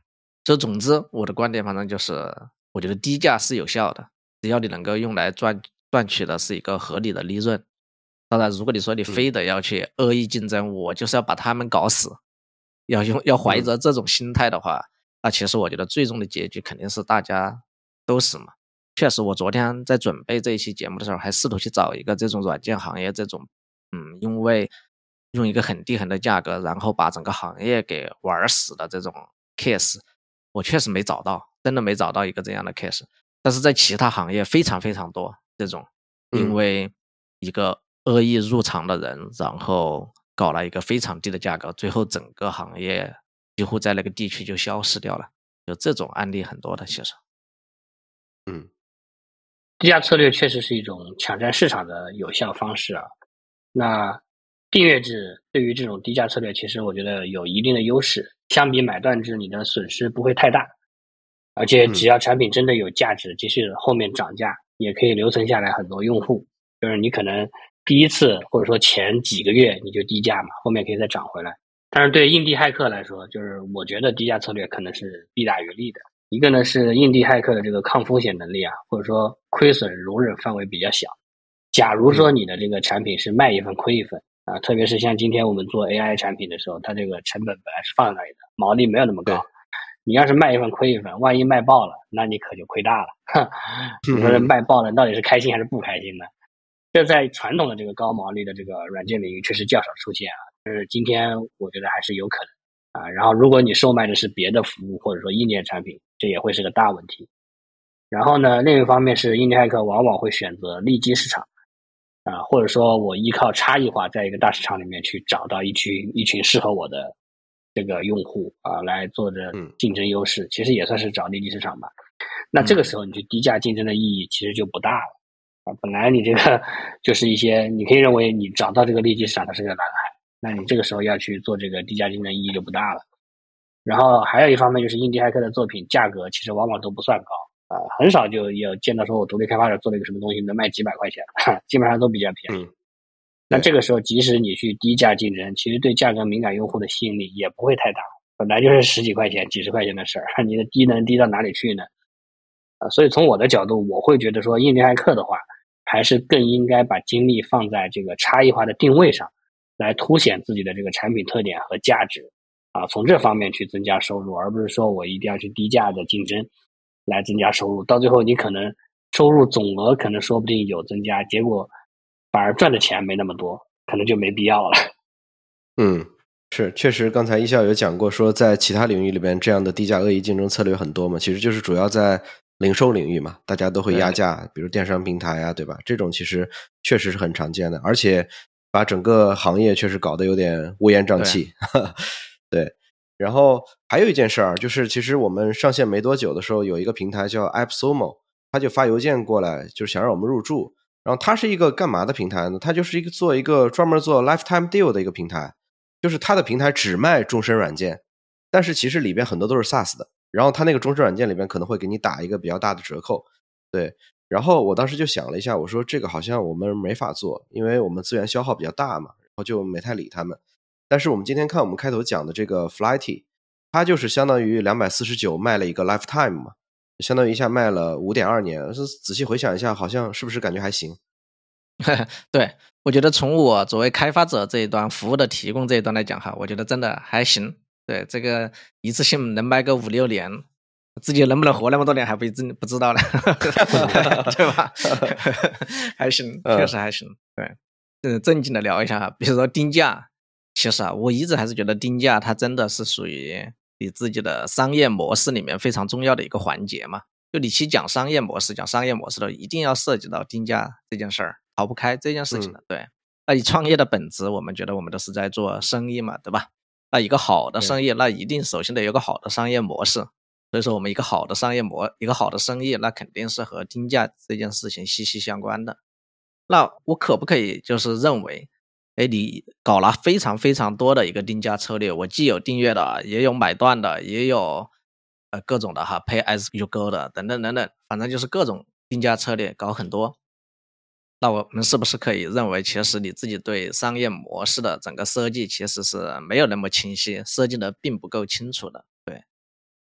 所以总之我的观点反正就是我觉得低价是有效的，只要你能够用来赚赚取的是一个合理的利润。当然如果你说你非得要去恶意竞争、嗯、我就是要把他们搞死，要用要怀着这种心态的话、嗯、那其实我觉得最终的结局肯定是大家都死嘛。确实我昨天在准备这一期节目的时候还试图去找一个这种软件行业这种嗯，因为用一个很低很低的价格然后把整个行业给玩死的这种 case， 我确实没找到，真的没找到一个这样的 case。 但是在其他行业非常非常多这种因为一个恶意入场的人、嗯、然后搞了一个非常低的价格，最后整个行业几乎在那个地区就消失掉了，就这种案例很多的其实。 嗯， 低价策略确实是一种抢占市场的有效方式啊。那订阅制对于这种低价策略，其实我觉得有一定的优势，相比买断制，你的损失不会太大，而且只要产品真的有价值，即使后面涨价，也可以留存下来很多用户。就是你可能第一次或者说前几个月你就低价嘛，后面可以再涨回来。但是对印地骇客来说，就是我觉得低价策略可能是弊大于利的。一个呢是印地骇客的这个抗风险能力啊，或者说亏损容忍范围比较小。假如说你的这个产品是卖一份亏一份啊，特别是像今天我们做 A I 产品的时候，它这个成本本来是放在那里的，毛利没有那么高。你要是卖一份亏一份，万一卖爆了，那你可就亏大了。你说卖爆了到底是开心还是不开心呢？这在传统的这个高毛利的这个软件领域确实较少出现啊，但是今天我觉得还是有可能啊。然后如果你售卖的是别的服务或者说硬件产品，这也会是个大问题。然后呢，另一方面是印地骇客往往会选择利基市场啊，或者说我依靠差异化在一个大市场里面去找到一群一群适合我的这个用户啊，来做着竞争优势，其实也算是找利基市场吧。那这个时候你去低价竞争的意义其实就不大了啊。本来你这个就是一些你可以认为你找到这个利基市场它是个蓝海，那你这个时候要去做这个低价竞争意义就不大了。然后还有一方面就是印地骇客的作品价格其实往往都不算高啊、呃，很少就有见到说我独立开发者做了一个什么东西能卖几百块钱，基本上都比较便宜。嗯、那这个时候即使你去低价竞争，其实对价格敏感用户的吸引力也不会太大，本来就是十几块钱几十块钱的事儿，你的低能低到哪里去呢？啊、呃，所以从我的角度我会觉得说印地骇客的话还是更应该把精力放在这个差异化的定位上，来凸显自己的这个产品特点和价值啊，从这方面去增加收入，而不是说我一定要去低价的竞争来增加收入，到最后你可能收入总额可能说不定有增加，结果反而赚的钱没那么多，可能就没必要了。 嗯，是，确实刚才一笑有讲过说在其他领域里边这样的低价恶意竞争策略很多嘛，其实就是主要在零售领域嘛，大家都会压价，比如电商平台啊，对吧？这种其实确实是很常见的，而且把整个行业确实搞得有点乌烟瘴气。对, 对，然后还有一件事儿，就是其实我们上线没多久的时候，有一个平台叫 AppSumo， 他就发邮件过来，就是想让我们入驻。然后它是一个干嘛的平台呢？它就是一个做一个专门做 lifetime deal 的一个平台，就是它的平台只卖终身软件，但是其实里边很多都是 SaaS 的。然后它那个终身软件里边可能会给你打一个比较大的折扣，对。然后我当时就想了一下，我说这个好像我们没法做，因为我们资源消耗比较大嘛，然后就没太理他们。但是我们今天看我们开头讲的这个 Flyty， 它就是相当于两百四十九卖了一个 lifetime 嘛，相当于一下卖了 五点二年，仔细回想一下好像是不是感觉还行。 对，我觉得从我作为开发者这一端服务的提供这一端来讲哈，我觉得真的还行。对，这个一次性能卖个五六年，自己能不能活那么多年还不不知道了。对吧？还行，确实还行。对，嗯，正经的聊一下哈，比如说定价，其实啊，我一直还是觉得定价它真的是属于你自己的商业模式里面非常重要的一个环节嘛。就你去讲商业模式，讲商业模式的一定要涉及到定价这件事儿，逃不开这件事情的。嗯、对，那你创业的本质，我们觉得我们都是在做生意嘛，对吧？那一个好的生意，那一定首先得有个好的商业模式。所以说，我们一个好的商业模，一个好的生意，那肯定是和定价这件事情息息相关的。那我可不可以就是认为，哎，你搞了非常非常多的一个定价策略，我既有订阅的，也有买断的，也有呃各种的哈 ，pay as you go 的，等等等等，反正就是各种定价策略搞很多。那我们是不是可以认为，其实你自己对商业模式的整个设计其实是没有那么清晰，设计的并不够清楚的？对，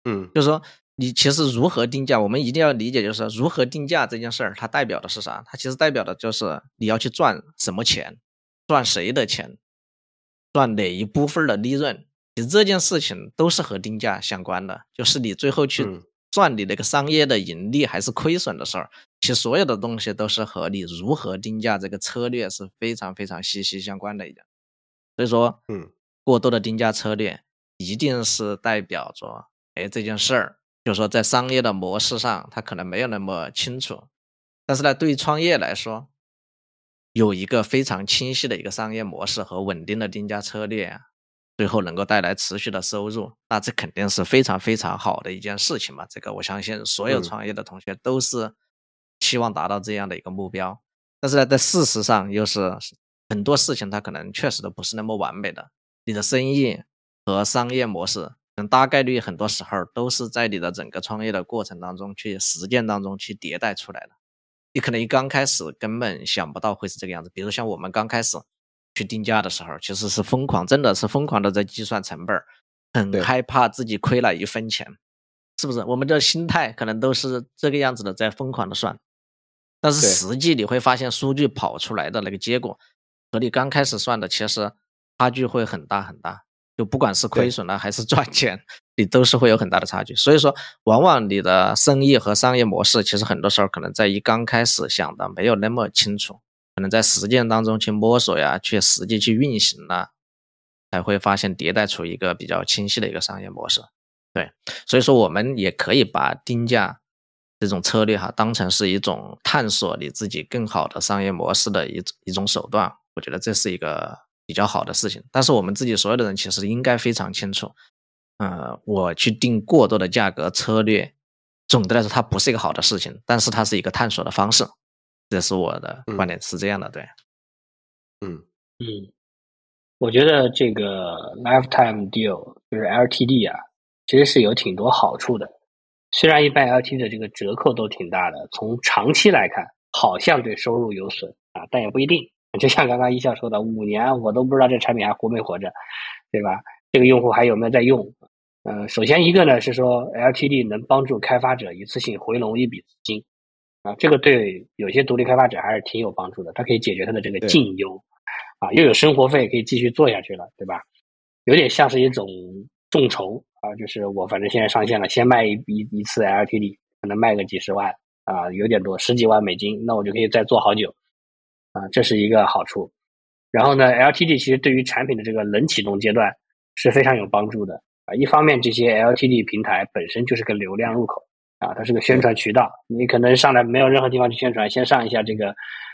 嗯， 就是说你其实如何定价，我们一定要理解，就是如何定价这件事儿，它代表的是啥？它其实代表的就是你要去赚什么钱，赚谁的钱，赚哪一部分的利润。其实这件事情都是和定价相关的，就是你最后去赚你那个商业的盈利还是亏损的事儿。其实所有的东西都是和你如何定价这个策略是非常非常息息相关的一点。所以说， 嗯， 过多的定价策略一定是代表着，哎，这件事儿，就是说在商业的模式上，它可能没有那么清楚。但是呢，对于创业来说，有一个非常清晰的一个商业模式和稳定的定价策略啊，最后能够带来持续的收入，那这肯定是非常非常好的一件事情嘛。这个我相信所有创业的同学都是希望达到这样的一个目标。但是呢，在事实上又是很多事情它可能确实都不是那么完美的。你的生意和商业模式，大概率很多时候都是在你的整个创业的过程当中去实践当中去迭代出来的。你可能一刚开始根本想不到会是这个样子，比如像我们刚开始去定价的时候，其实是疯狂，真的是疯狂的在计算成本，很害怕自己亏了一分钱，是不是？我们的心态可能都是这个样子的，在疯狂的算。但是实际你会发现数据跑出来的那个结果和你刚开始算的其实差距会很大很大，就不管是亏损了还是赚钱，你都是会有很大的差距。所以说往往你的生意和商业模式其实很多时候可能在一刚开始想的没有那么清楚，可能在实践当中去摸索呀，去实际去运行了，才会发现迭代出一个比较清晰的一个商业模式。对，所以说我们也可以把定价这种策略哈当成是一种探索你自己更好的商业模式的一一种手段，我觉得这是一个比较好的事情。但是我们自己所有的人其实应该非常清楚，呃，我去定过多的价格策略，总的来说它不是一个好的事情，但是它是一个探索的方式。这是我的观点，是这样的，对。 嗯嗯，我觉得这个 lifetime deal 就是 L T D 啊，其实是有挺多好处的。虽然一般 L T D 的这个折扣都挺大的，从长期来看，好像对收入有损啊，但也不一定。就像刚刚一笑说的，五年我都不知道这产品还活没活着，对吧？这个用户还有没有在用？呃，首先一个呢是说 L T D 能帮助开发者一次性回笼一笔资金啊，这个对有些独立开发者还是挺有帮助的，它可以解决他的这个净优啊，又有生活费可以继续做下去了，对吧？有点像是一种众筹啊，就是我反正现在上线了，先卖一一一次 L T D， 可能卖个几十万啊，有点多，十几万美金，那我就可以再做好久啊，这是一个好处。然后呢 ，L T D 其实对于产品的这个冷启动阶段是非常有帮助的啊。一方面，这些 L T D 平台本身就是个流量入口啊，它是个宣传渠道，你可能上来没有任何地方去宣传，先上一下这个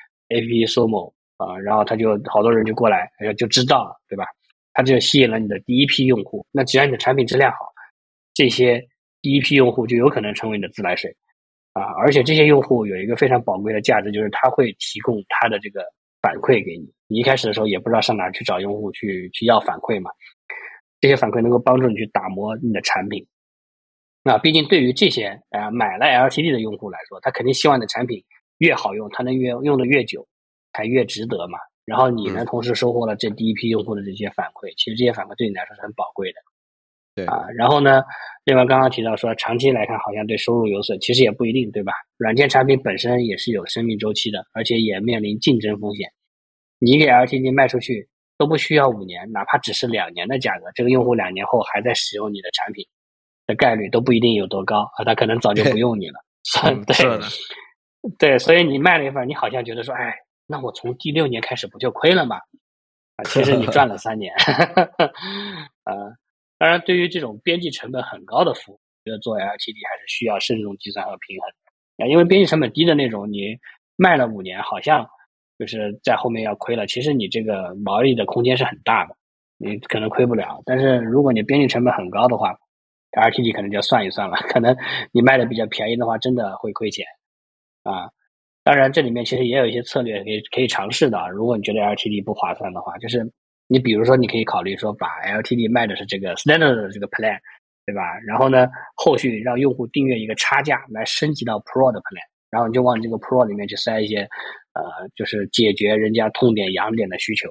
A P P Sumo 啊，然后他就好多人就过来，就知道了，对吧？它就吸引了你的第一批用户。那只要你的产品质量好，这些第一批用户就有可能成为你的自来水啊！而且这些用户有一个非常宝贵的价值，就是他会提供他的这个反馈给你。你一开始的时候也不知道上哪去找用户去去要反馈嘛，这些反馈能够帮助你去打磨你的产品。那毕竟对于这些呃买了 L T D 的用户来说，他肯定希望你的产品越好用，他能越用的越久，才越值得嘛。然后你呢，同时收获了这第一批用户的这些反馈，其实这些反馈对你来说是很宝贵的。 对啊，然后呢，另外刚刚提到说长期来看好像对收入有损，其实也不一定，对吧？软件产品本身也是有生命周期的，而且也面临竞争风险。你一个 L T D 卖出去都不需要五年，哪怕只是两年的价格，这个用户两年后还在使用你的产品的概率都不一定有多高啊，他可能早就不用你了。对，对，所以你卖了一份，你好像觉得说，哎，那我从第六年开始不就亏了吗？啊，其实你赚了三年。呃，当然，对于这种边际成本很高的服务，觉得做 L T D 还是需要慎重计算和平衡啊，因为边际成本低的那种，你卖了五年，好像就是在后面要亏了，其实你这个毛利的空间是很大的，你可能亏不了。但是如果你边际成本很高的话 ，L T D 可能就要算一算了，可能你卖的比较便宜的话，真的会亏钱啊。当然，这里面其实也有一些策略可以可以尝试的。如果你觉得 L T D 不划算的话，就是你比如说，你可以考虑说，把 L T D 卖的是这个 standard 的这个 plan， 对吧？然后呢，后续让用户订阅一个差价来升级到 Pro 的 plan， 然后你就往这个 Pro 里面去塞一些，呃，就是解决人家痛点痒点的需求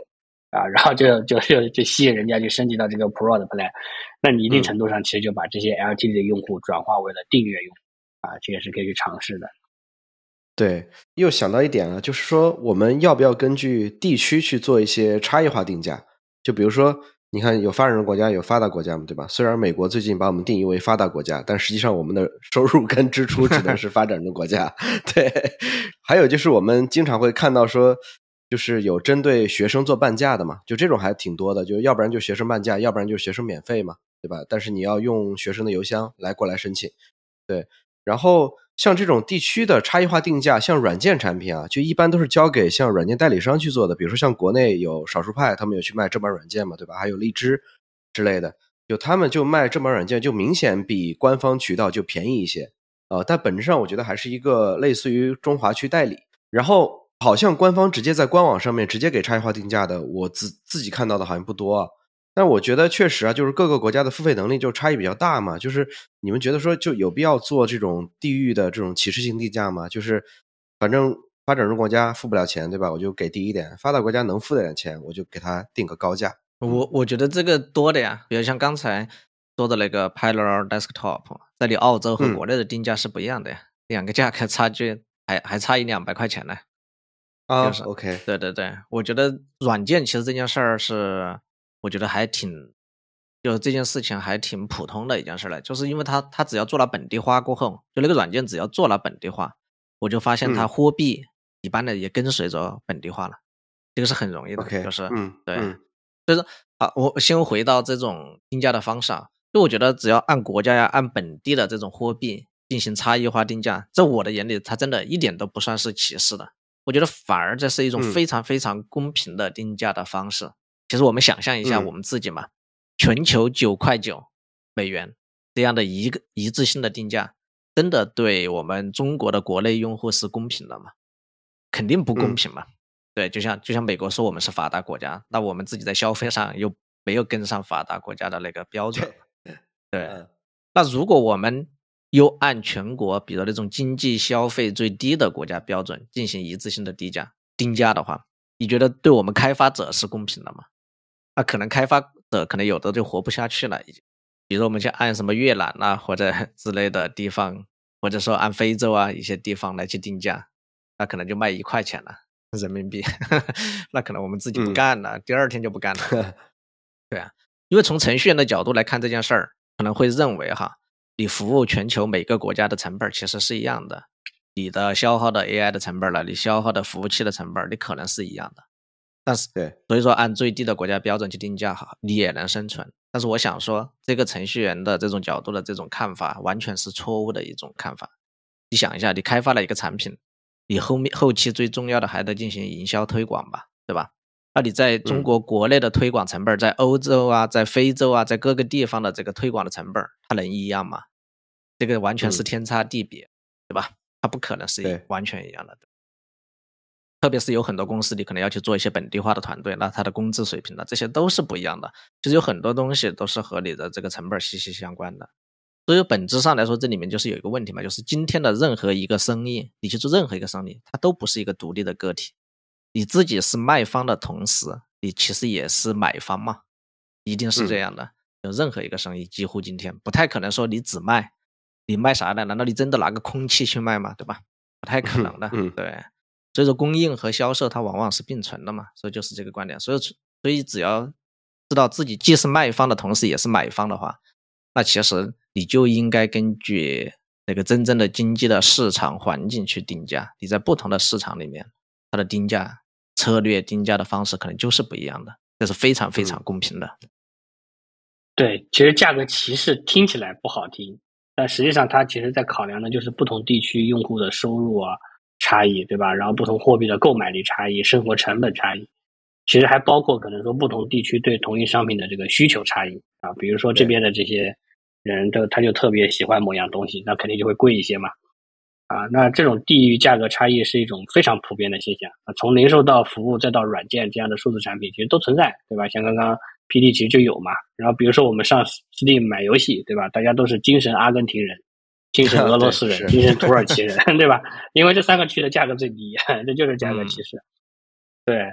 啊，然后就就就就吸引人家去升级到这个 Pro 的 plan， 那你一定程度上其实就把这些 L T E 的用户转化为了订阅用户啊，这也是可以去尝试的。 对，又想到一点了，就是说我们要不要根据地区去做一些差异化定价？就比如说，你看有发展中国家有发达国家嘛，对吧？虽然美国最近把我们定义为发达国家，但实际上我们的收入跟支出只能是发展中国家。对，还有就是我们经常会看到说，就是有针对学生做半价的嘛，就这种还挺多的，就要不然就学生半价，要不然就学生免费嘛，对吧？但是你要用学生的邮箱来过来申请，对。然后像这种地区的差异化定价，像软件产品啊，就一般都是交给像软件代理商去做的。比如说像国内有少数派，他们有去卖正版软件嘛，对吧？还有荔枝之类的，就他们就卖正版软件，就明显比官方渠道就便宜一些啊、呃。但本质上我觉得还是一个类似于中华区代理。然后好像官方直接在官网上面直接给差异化定价的，我自自己看到的好像不多啊。但我觉得确实啊，就是各个国家的付费能力就差异比较大嘛，就是你们觉得说就有必要做这种地域的这种歧视性定价吗？就是反正发展中国家付不了钱，对吧？我就给低一点，发达国家能付得点钱，我就给他定个高价。 我我觉得这个多的呀，比如像刚才说的那个 Parallel Desktop， 在你澳洲和国内的定价是不一样的呀，嗯、两个价格差距还还差一两百块钱呢。 啊、 就是、 OK， 对对对，我觉得软件其实这件事儿是。我觉得还挺，就这件事情还挺普通的一件事了，就是因为它它只要做了本地化过后，就那个软件只要做了本地化，我就发现它货币一般的也跟随着本地化了，嗯、这个是很容易的， okay, 就是嗯对， 嗯、 所以说啊，我先回到这种定价的方式啊，就我觉得只要按国家呀按本地的这种货币进行差异化定价，在我的眼里，它真的一点都不算是歧视的，我觉得反而这是一种非常非常公平的定价的方式。嗯其实我们想象一下我们自己嘛，嗯、全球九块九美元这样的一个一致性的定价，真的对我们中国的国内用户是公平的吗？肯定不公平嘛。嗯、对，就像就像美国说我们是发达国家，那我们自己在消费上又没有跟上发达国家的那个标准。对，嗯、那如果我们又按全国，比如那种经济消费最低的国家标准进行一致性的低价定价的话，你觉得对我们开发者是公平的吗？那可能开发者可能有的就活不下去了，已经。比如我们就按什么越南啊或者之类的地方，或者说按非洲啊一些地方来去定价，那可能就卖一块钱了人民币，那可能我们自己不干了，嗯、第二天就不干了。对啊，因为从程序员的角度来看这件事儿，可能会认为哈，你服务全球每个国家的成本其实是一样的，你的消耗的 A I 的成本了，你消耗的服务器的成本，你可能是一样的。但是， 对， 所以说按最低的国家标准去定价好，你也能生存。但是我想说，这个程序员的这种角度的这种看法，完全是错误的一种看法。你想一下，你开发了一个产品，你后面后期最重要的还得进行营销推广吧，对吧？那你在中国国内的推广成本，嗯、在欧洲啊，在非洲啊，在各个地方的这个推广的成本，它能一样吗？这个完全是天差地别，嗯、对吧？它不可能是完全一样的。特别是有很多公司你可能要去做一些本地化的团队，那它的工资水平呢，这些都是不一样的。其实有很多东西都是和你的这个成本息息相关的。所以本质上来说，这里面就是有一个问题嘛，就是今天的任何一个生意，你去做任何一个生意，它都不是一个独立的个体。你自己是卖方的同时，你其实也是买方嘛，一定是这样的。有任何一个生意，几乎今天不太可能说你只卖，你卖啥呢？难道你真的拿个空气去卖吗？对吧？不太可能的。 嗯、 对。所以说供应和销售它往往是并存的嘛，所以就是这个观点。所以所以只要知道自己既是卖方的同时也是买方的话，那其实你就应该根据那个真正的经济的市场环境去定价。你在不同的市场里面，它的定价策略定价的方式可能就是不一样的，这是非常非常公平的。 嗯、对，其实价格歧视听起来不好听，但实际上它其实在考量的就是不同地区用户的收入啊差异，对吧？然后不同货币的购买力差异、生活成本差异，其实还包括可能说不同地区对同一商品的这个需求差异啊。比如说这边的这些人，就他就特别喜欢某样东西，那肯定就会贵一些嘛。啊，那这种地域价格差异是一种非常普遍的现象啊，从零售到服务再到软件这样的数字产品，其实都存在，对吧？像刚刚 P D 其实就有嘛。然后比如说我们上 Steam 买游戏，对吧？大家都是精神阿根廷人。精神俄罗斯人，精神土耳其人，对吧？因为这三个区的价格最低，这就是价格歧视。嗯、对，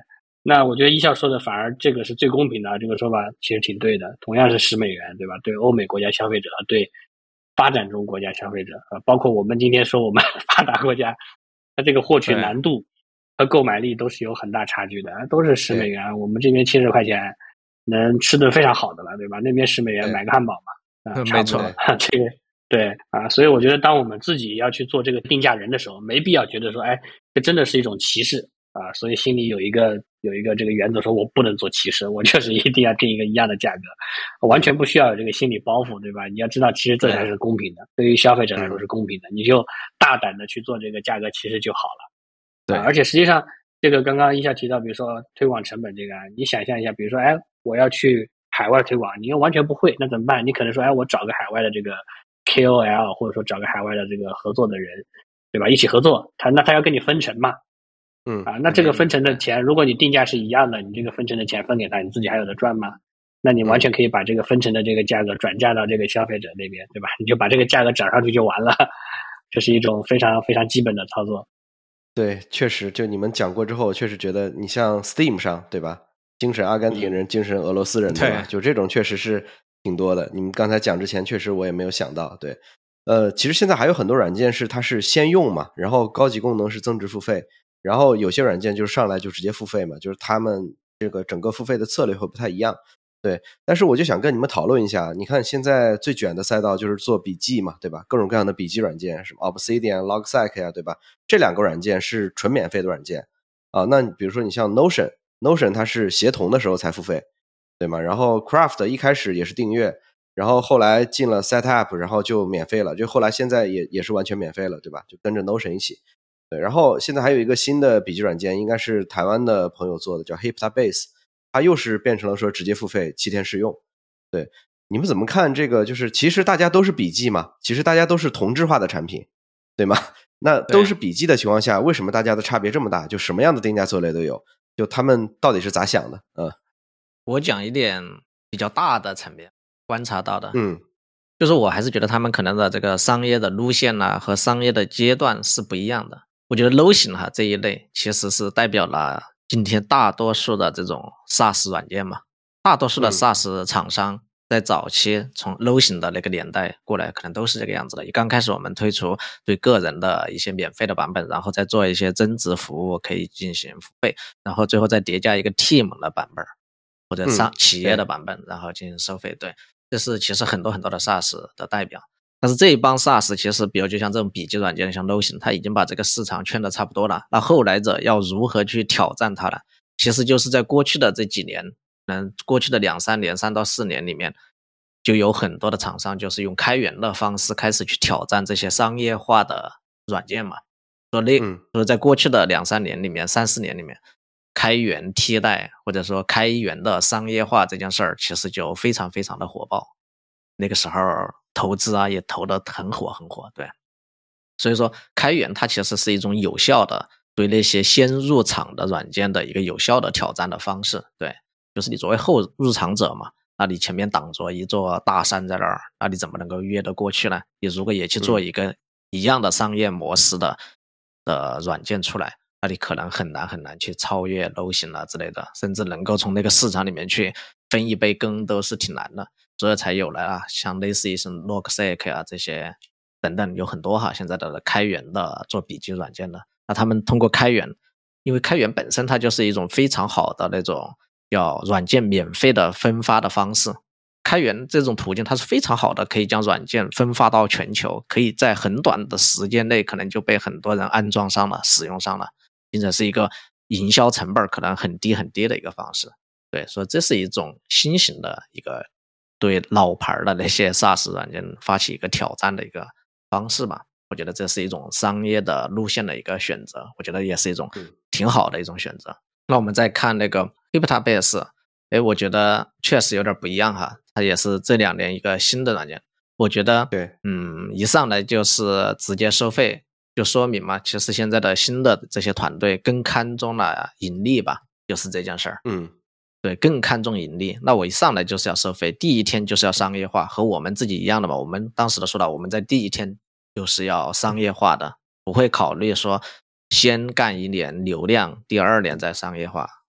那我觉得一笑说的反而这个是最公平的，这个说法其实挺对的。同样是十美元，对吧？对欧美国家消费者和对发展中国家消费者，呃，包括我们今天说我们发达国家，它这个获取难度和购买力都是有很大差距的，都是十美元，我们这边七十块钱能吃顿非常好的了，对吧？那边十美元买个汉堡嘛，啊、呃，差不多。这个对啊，所以我觉得当我们自己要去做这个定价人的时候，没必要觉得说，哎，这真的是一种歧视啊，所以心里有一个有一个这个原则，说我不能做歧视，我确实一定要定一个一样的价格，完全不需要有这个心理包袱，对吧？你要知道，其实这才是公平的，对于消费者来说是公平的，你就大胆的去做这个价格歧视就好了。 对， 啊、而且实际上，这个刚刚一下提到，比如说推广成本这个，你想象一下，比如说，哎，我要去海外推广，你又完全不会，那怎么办？你可能说，哎，我找个海外的这个 K O L， 或者说找个海外的这个合作的人，对吧？一起合作，他那他要跟你分成嘛， 嗯啊，那这个分成的钱，如果你定价是一样的，你这个分成的钱分给他，你自己还有的赚吗？那你完全可以把这个分成的这个价格转嫁到这个消费者那边，对吧？你就把这个价格涨上去就完了，这是一种非常非常基本的操作。 对，确实，就你们讲过之后，确实觉得你像 Steam 上，对吧？精神阿根廷人，嗯、精神俄罗斯人，对吧？就这种确实是挺多的。你们刚才讲之前，确实我也没有想到。对，呃，其实现在还有很多软件是它是先用嘛，然后高级功能是增值付费，然后有些软件就是上来就直接付费嘛，就是他们这个整个付费的策略会不太一样。对，但是我就想跟你们讨论一下，你看现在最卷的赛道就是做笔记嘛，对吧？各种各样的笔记软件，什么 Obsidian、Logseq 呀，对吧？这两个软件是纯免费的软件啊。那比如说你像 Notion，Notion 它是协同的时候才付费，对吗？然后 Craft 一开始也是订阅，然后后来进了 Setup， 然后就免费了，就后来现在也也是完全免费了，对吧？就跟着 Notion 一起。对，然后现在还有一个新的笔记软件，应该是台湾的朋友做的，叫 Hyptabase。它又是变成了说直接付费七天试用。对，你们怎么看这个？就是其实大家都是笔记嘛，其实大家都是同质化的产品，对吗？那都是笔记的情况下，为什么大家的差别这么大？就什么样的定价策略都有，就他们到底是咋想的？嗯， 我讲一点比较大的层面观察到的， 嗯， 就是我还是觉得他们可能的这个商业的路线啊和商业的阶段是不一样的。我觉得 low 型哈这一类其实是代表了今天大多数的这种 SaaS 软件嘛，大多数的 SaaS 厂商在早期从 low 型的那个年代过来，可能都是这个样子的。刚开始我们推出对个人的一些免费的版本，然后再做一些增值服务可以进行付费，然后最后再叠加一个 team 的版本或者商企业的版本，然后进行收费。对，这是其实很多很多的 SaaS 的代表。但是这一帮 SaaS 其实比如就像这种笔记软件像 Notion， 它已经把这个市场圈得差不多了，那后来者要如何去挑战它呢？其实就是在过去的这几年，嗯，过去的两三年三到四年里面，就有很多的厂商就是用开源的方式开始去挑战这些商业化的软件嘛。所以说在过去的两三年里面三四年里面，开源替代或者说开源的商业化这件事儿其实就非常非常的火爆，那个时候投资啊也投得很火很火。对，所以说开源它其实是一种有效的对那些先入场的软件的一个有效的挑战的方式。对，就是你作为后入场者嘛，那你前面挡着一座大山在那儿，那你怎么能够越得过去呢？你如果也去做一个一样的商业模式的、嗯、的软件出来，那你可能很难很难去超越 low 型啊之类的，甚至能够从那个市场里面去分一杯羹都是挺难的。所以才有了啊，像类似于什么 Logseq 啊这些等等，有很多哈现在的开源的做笔记软件的。那他们通过开源，因为开源本身它就是一种非常好的那种叫软件免费的分发的方式。开源这种途径它是非常好的，可以将软件分发到全球，可以在很短的时间内可能就被很多人安装上了使用上了，并且是一个营销成本可能很低很低的一个方式。对，所以这是一种新型的一个对老牌的那些 SaaS 软件发起一个挑战的一个方式吧。我觉得这是一种商业的路线的一个选择，我觉得也是一种挺好的一种选择。那我们再看那个 Hyptabase， 诶，我觉得确实有点不一样哈，它也是这两年一个新的软件。我觉得对， 嗯，一上来就是直接收费，就说明嘛，其实现在的新的这些团队更看重了盈利吧，就是这件事儿。 嗯。 对，更看重盈利。那我一上来就是要收费，第一天就是要商业化，和我们自己一样的嘛。我们当时的说到，我们在第一天就是要商业化的，不会考虑说先干一年流量，第二年再商业化。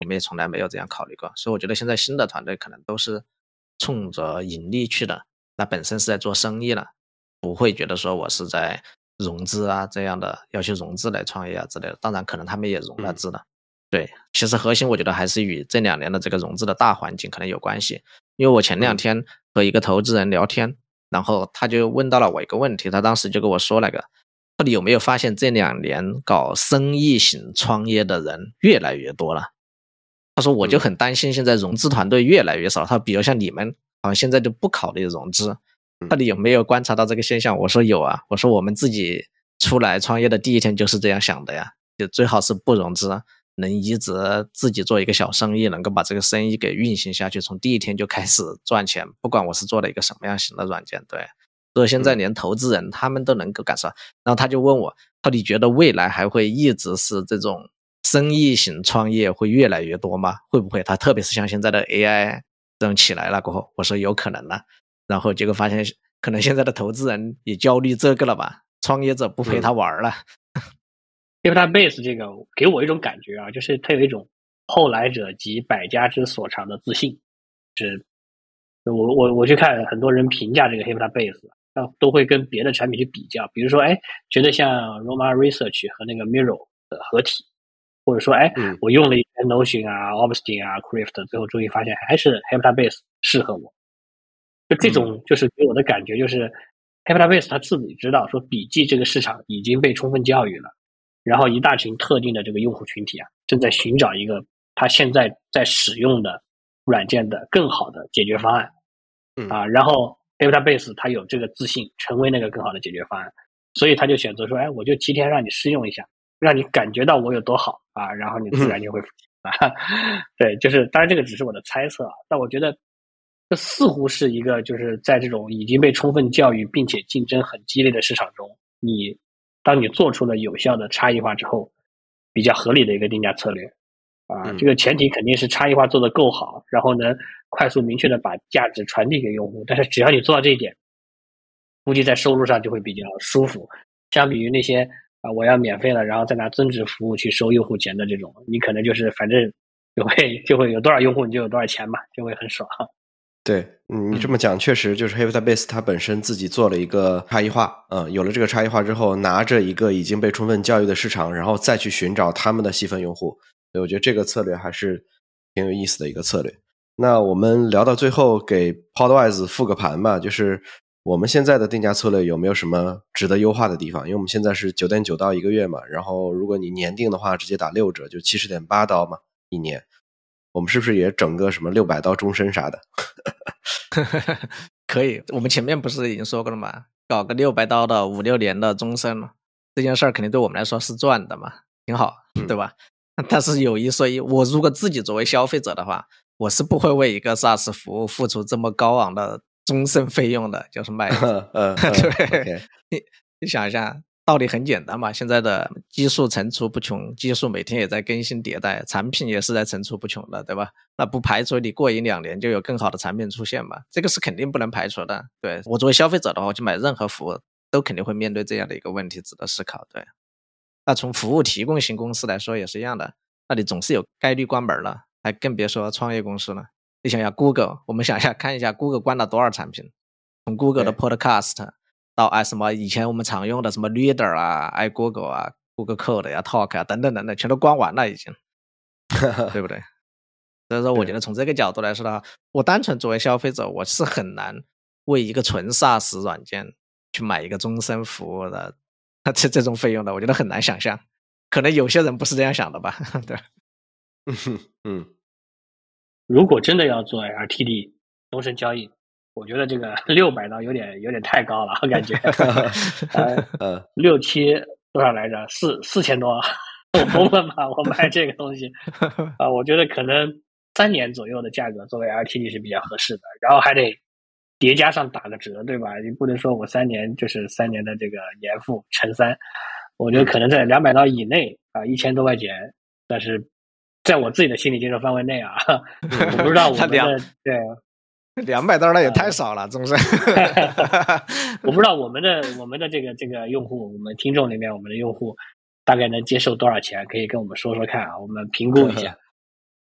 我们也从来没有这样考虑过。所以我觉得现在新的团队可能都是冲着盈利去的，那本身是在做生意了，不会觉得说我是在融资啊这样的，要去融资来创业啊之类的。当然可能他们也融了资了、嗯、对，其实核心我觉得还是与这两年的这个融资的大环境可能有关系。因为我前两天和一个投资人聊天、嗯、然后他就问到了我一个问题，他当时就跟我说那个，到底有没有发现这两年搞生意型创业的人越来越多了。他说我就很担心现在融资团队越来越少，他比如像你们好像现在就不考虑融资，到底有没有观察到这个现象？我说有啊，我说我们自己出来创业的第一天就是这样想的呀，就最好是不融资，能一直自己做一个小生意，能够把这个生意给运行下去，从第一天就开始赚钱，不管我是做了一个什么样型的软件。对，所以现在连投资人他们都能够感受。然后他就问我到底觉得未来还会一直是这种生意型创业会越来越多吗？会不会？他特别是像现在的 A I 这种起来了过后，我说有可能了。然后结果发现可能现在的投资人也焦虑这个了吧，创业者不陪他玩了。 HypnoBase 这个给我一种感觉啊，就是他有一种后来者及百家之所长的自信。是我我我去看很多人评价这个 HypnoBase， 都会跟别的产品去比较，比如说哎，觉得像 Roma Research 和那个 Miro 的合体，或者说哎、嗯，我用了一些 Notion 啊 Obsidian 啊 Craft， 最后终于发现还是 HypnoBase 适合我。就这种就是给我的感觉就是、嗯、HypnoBase 他自己知道说笔记这个市场已经被充分教育了，然后一大群特定的这个用户群体啊，正在寻找一个他现在在使用的软件的更好的解决方案、嗯、啊，然后 HypnoBase 他有这个自信成为那个更好的解决方案，所以他就选择说，哎，我就七天让你试用一下，让你感觉到我有多好啊，然后你自然就会啊、嗯，对，就是当然这个只是我的猜测啊，但我觉得这似乎是一个就是在这种已经被充分教育并且竞争很激烈的市场中，你当你做出了有效的差异化之后，比较合理的一个定价策略啊、嗯，这个前提肯定是差异化做得够好，然后呢快速明确的把价值传递给用户，但是只要你做到这一点，估计在收入上就会比较舒服，相比于那些啊我要免费了然后再拿增值服务去收用户钱的这种，你可能就是反正就会就会有多少用户你就有多少钱嘛，就会很爽。 对，你这么讲确实就是 HypnoBase 它本身自己做了一个差异化，嗯，有了这个差异化之后，拿着一个已经被充分教育的市场，然后再去寻找他们的细分用户，所以我觉得这个策略还是挺有意思的一个策略。那我们聊到最后给 Podwise 复个盘吧，就是我们现在的定价策略有没有什么值得优化的地方？因为我们现在是 九点九 刀一个月嘛，然后如果你年定的话直接打六折就 七十点八 刀嘛一年，我们是不是也整个什么六百刀终身啥的？ 可以，我们前面不是已经说过了吗？搞个六百刀的五六年的终身了，这件事儿肯定对我们来说是赚的嘛，挺好，对吧？嗯、但是有一说一，我如果自己作为消费者的话，我是不会为一个 SaaS 服务付出这么高昂的终身费用的，就是卖。 嗯， 对， okay. 你你想一下。道理很简单嘛，现在的技术层出不穷，技术每天也在更新迭代，产品也是在层出不穷的，对吧？那不排除你过一两年就有更好的产品出现嘛，这个是肯定不能排除的。对，我作为消费者的话，我去买任何服务都肯定会面对这样的一个问题，值得思考。对，那从服务提供型公司来说也是一样的，那你总是有概率关门了，还更别说创业公司了。你想想 Google， 我们想一下看一下 Google 关了多少产品，从 Google 的 Podcast到哎什么以前我们常用的什么 Reader 啊 iGoogle 啊 Google Code 呀 Talk 啊等等等等全都关完了已经对不对？所以说我觉得从这个角度来说的话，我单纯作为消费者我是很难为一个纯 SaaS 软件去买一个终身服务的这这种费用的，我觉得很难想象，可能有些人不是这样想的吧。对， 嗯， 如果真的要做 L T D 终身交易，我觉得这个六百刀有点有点太高了，我感觉。呃，六七多少来着？四四千多，我疯了吧？我买这个东西啊、呃，我觉得可能三年左右的价格作为 L T D 是比较合适的，然后还得叠加上打个折，对吧？你不能说我三年就是三年的这个年付乘三，我觉得可能在两百刀以内啊，一千多块钱，但是在我自己的心理接受范围内啊，我不知道我们的对。 两百刀那也太少了，总是。 我不知道我们的我们的这个这个用户，我们听众里面我们的用户大概能接受多少钱，可以跟我们说说看啊，我们评估一下。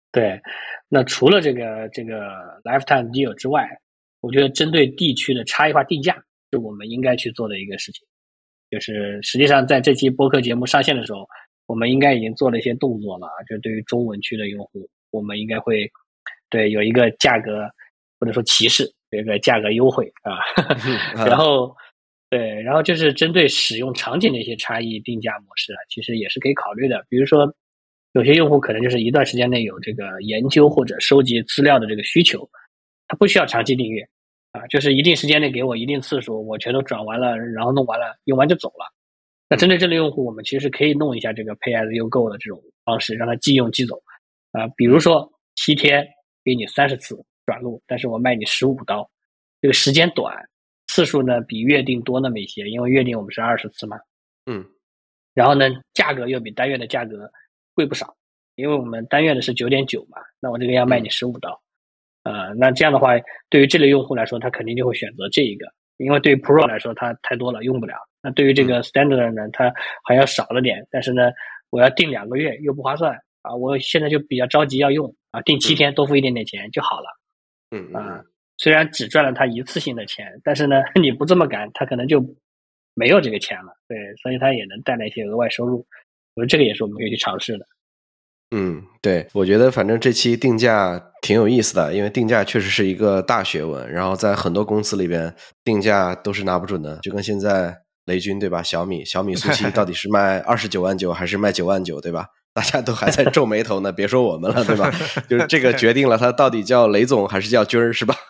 对，那除了这个这个 lifetime deal 之外，我觉得针对地区的差异化定价是我们应该去做的一个事情。就是实际上在这期播客节目上线的时候，我们应该已经做了一些动作了，就对于中文区的用户，我们应该会对有一个价格或者说歧视，有一个价格优惠啊，然后对，然后就是针对使用场景的一些差异定价模式啊，其实也是可以考虑的。比如说有些用户可能就是一段时间内有这个研究或者收集资料的这个需求，他不需要长期订阅啊，就是一定时间内给我一定次数，我全都转完了，然后弄完了，用完就走了。那针对这类用户，我们其实可以弄一下这个 pay as you go 的这种方式，让他即用即走啊。比如说七天给你三十次转录，但是我卖你十五刀，这个时间短，次数呢比月订多那么一些，因为月订我们是二十次嘛。 嗯。 然后呢，价格又比单月的价格贵不少，因为我们单月的是 九点九 嘛，那我这个要卖你十五刀。呃，那这样的话，对于这类用户来说，他肯定就会选择这一个，因为对于 Pro 来说，它太多了，用不了。那对于这个 Standard 呢，它好像少了点，但是呢，我要订两个月又不划算啊！我现在就比较着急要用啊，订七天多付一点点钱就好了。 嗯啊，虽然只赚了他一次性的钱，但是呢，你不这么干，他可能就没有这个钱了。对，所以他也能带来一些额外收入。我觉得这个也是我们可以去尝试的。 嗯，对，我觉得反正这期定价挺有意思的，因为定价确实是一个大学问，然后在很多公司里边定价都是拿不准的，就跟现在雷军对吧，小米小米速七到底是卖二十九万九还是卖九万九对吧，大家都还在皱眉头呢，别说我们了对吧，就是这个决定了他到底叫雷总还是叫军儿是吧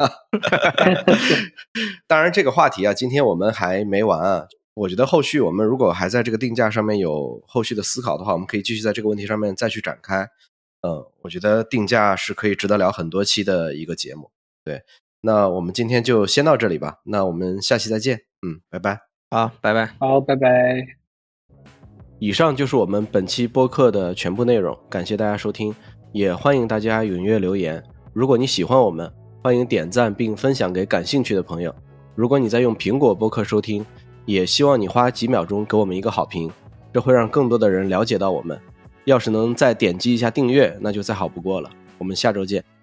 当然这个话题啊今天我们还没完啊，我觉得后续我们如果还在这个定价上面有后续的思考的话，我们可以继续在这个问题上面再去展开。嗯，我觉得定价是可以值得聊很多期的一个节目。对，那我们今天就先到这里吧，那我们下期再见。嗯，拜拜。 好，拜拜。 好，拜拜。 以上就是我们本期播客的全部内容，感谢大家收听，也欢迎大家踊跃留言。如果你喜欢我们，欢迎点赞并分享给感兴趣的朋友。如果你在用苹果播客收听，也希望你花几秒钟给我们一个好评，这会让更多的人了解到我们。要是能再点击一下订阅，那就再好不过了。我们下周见。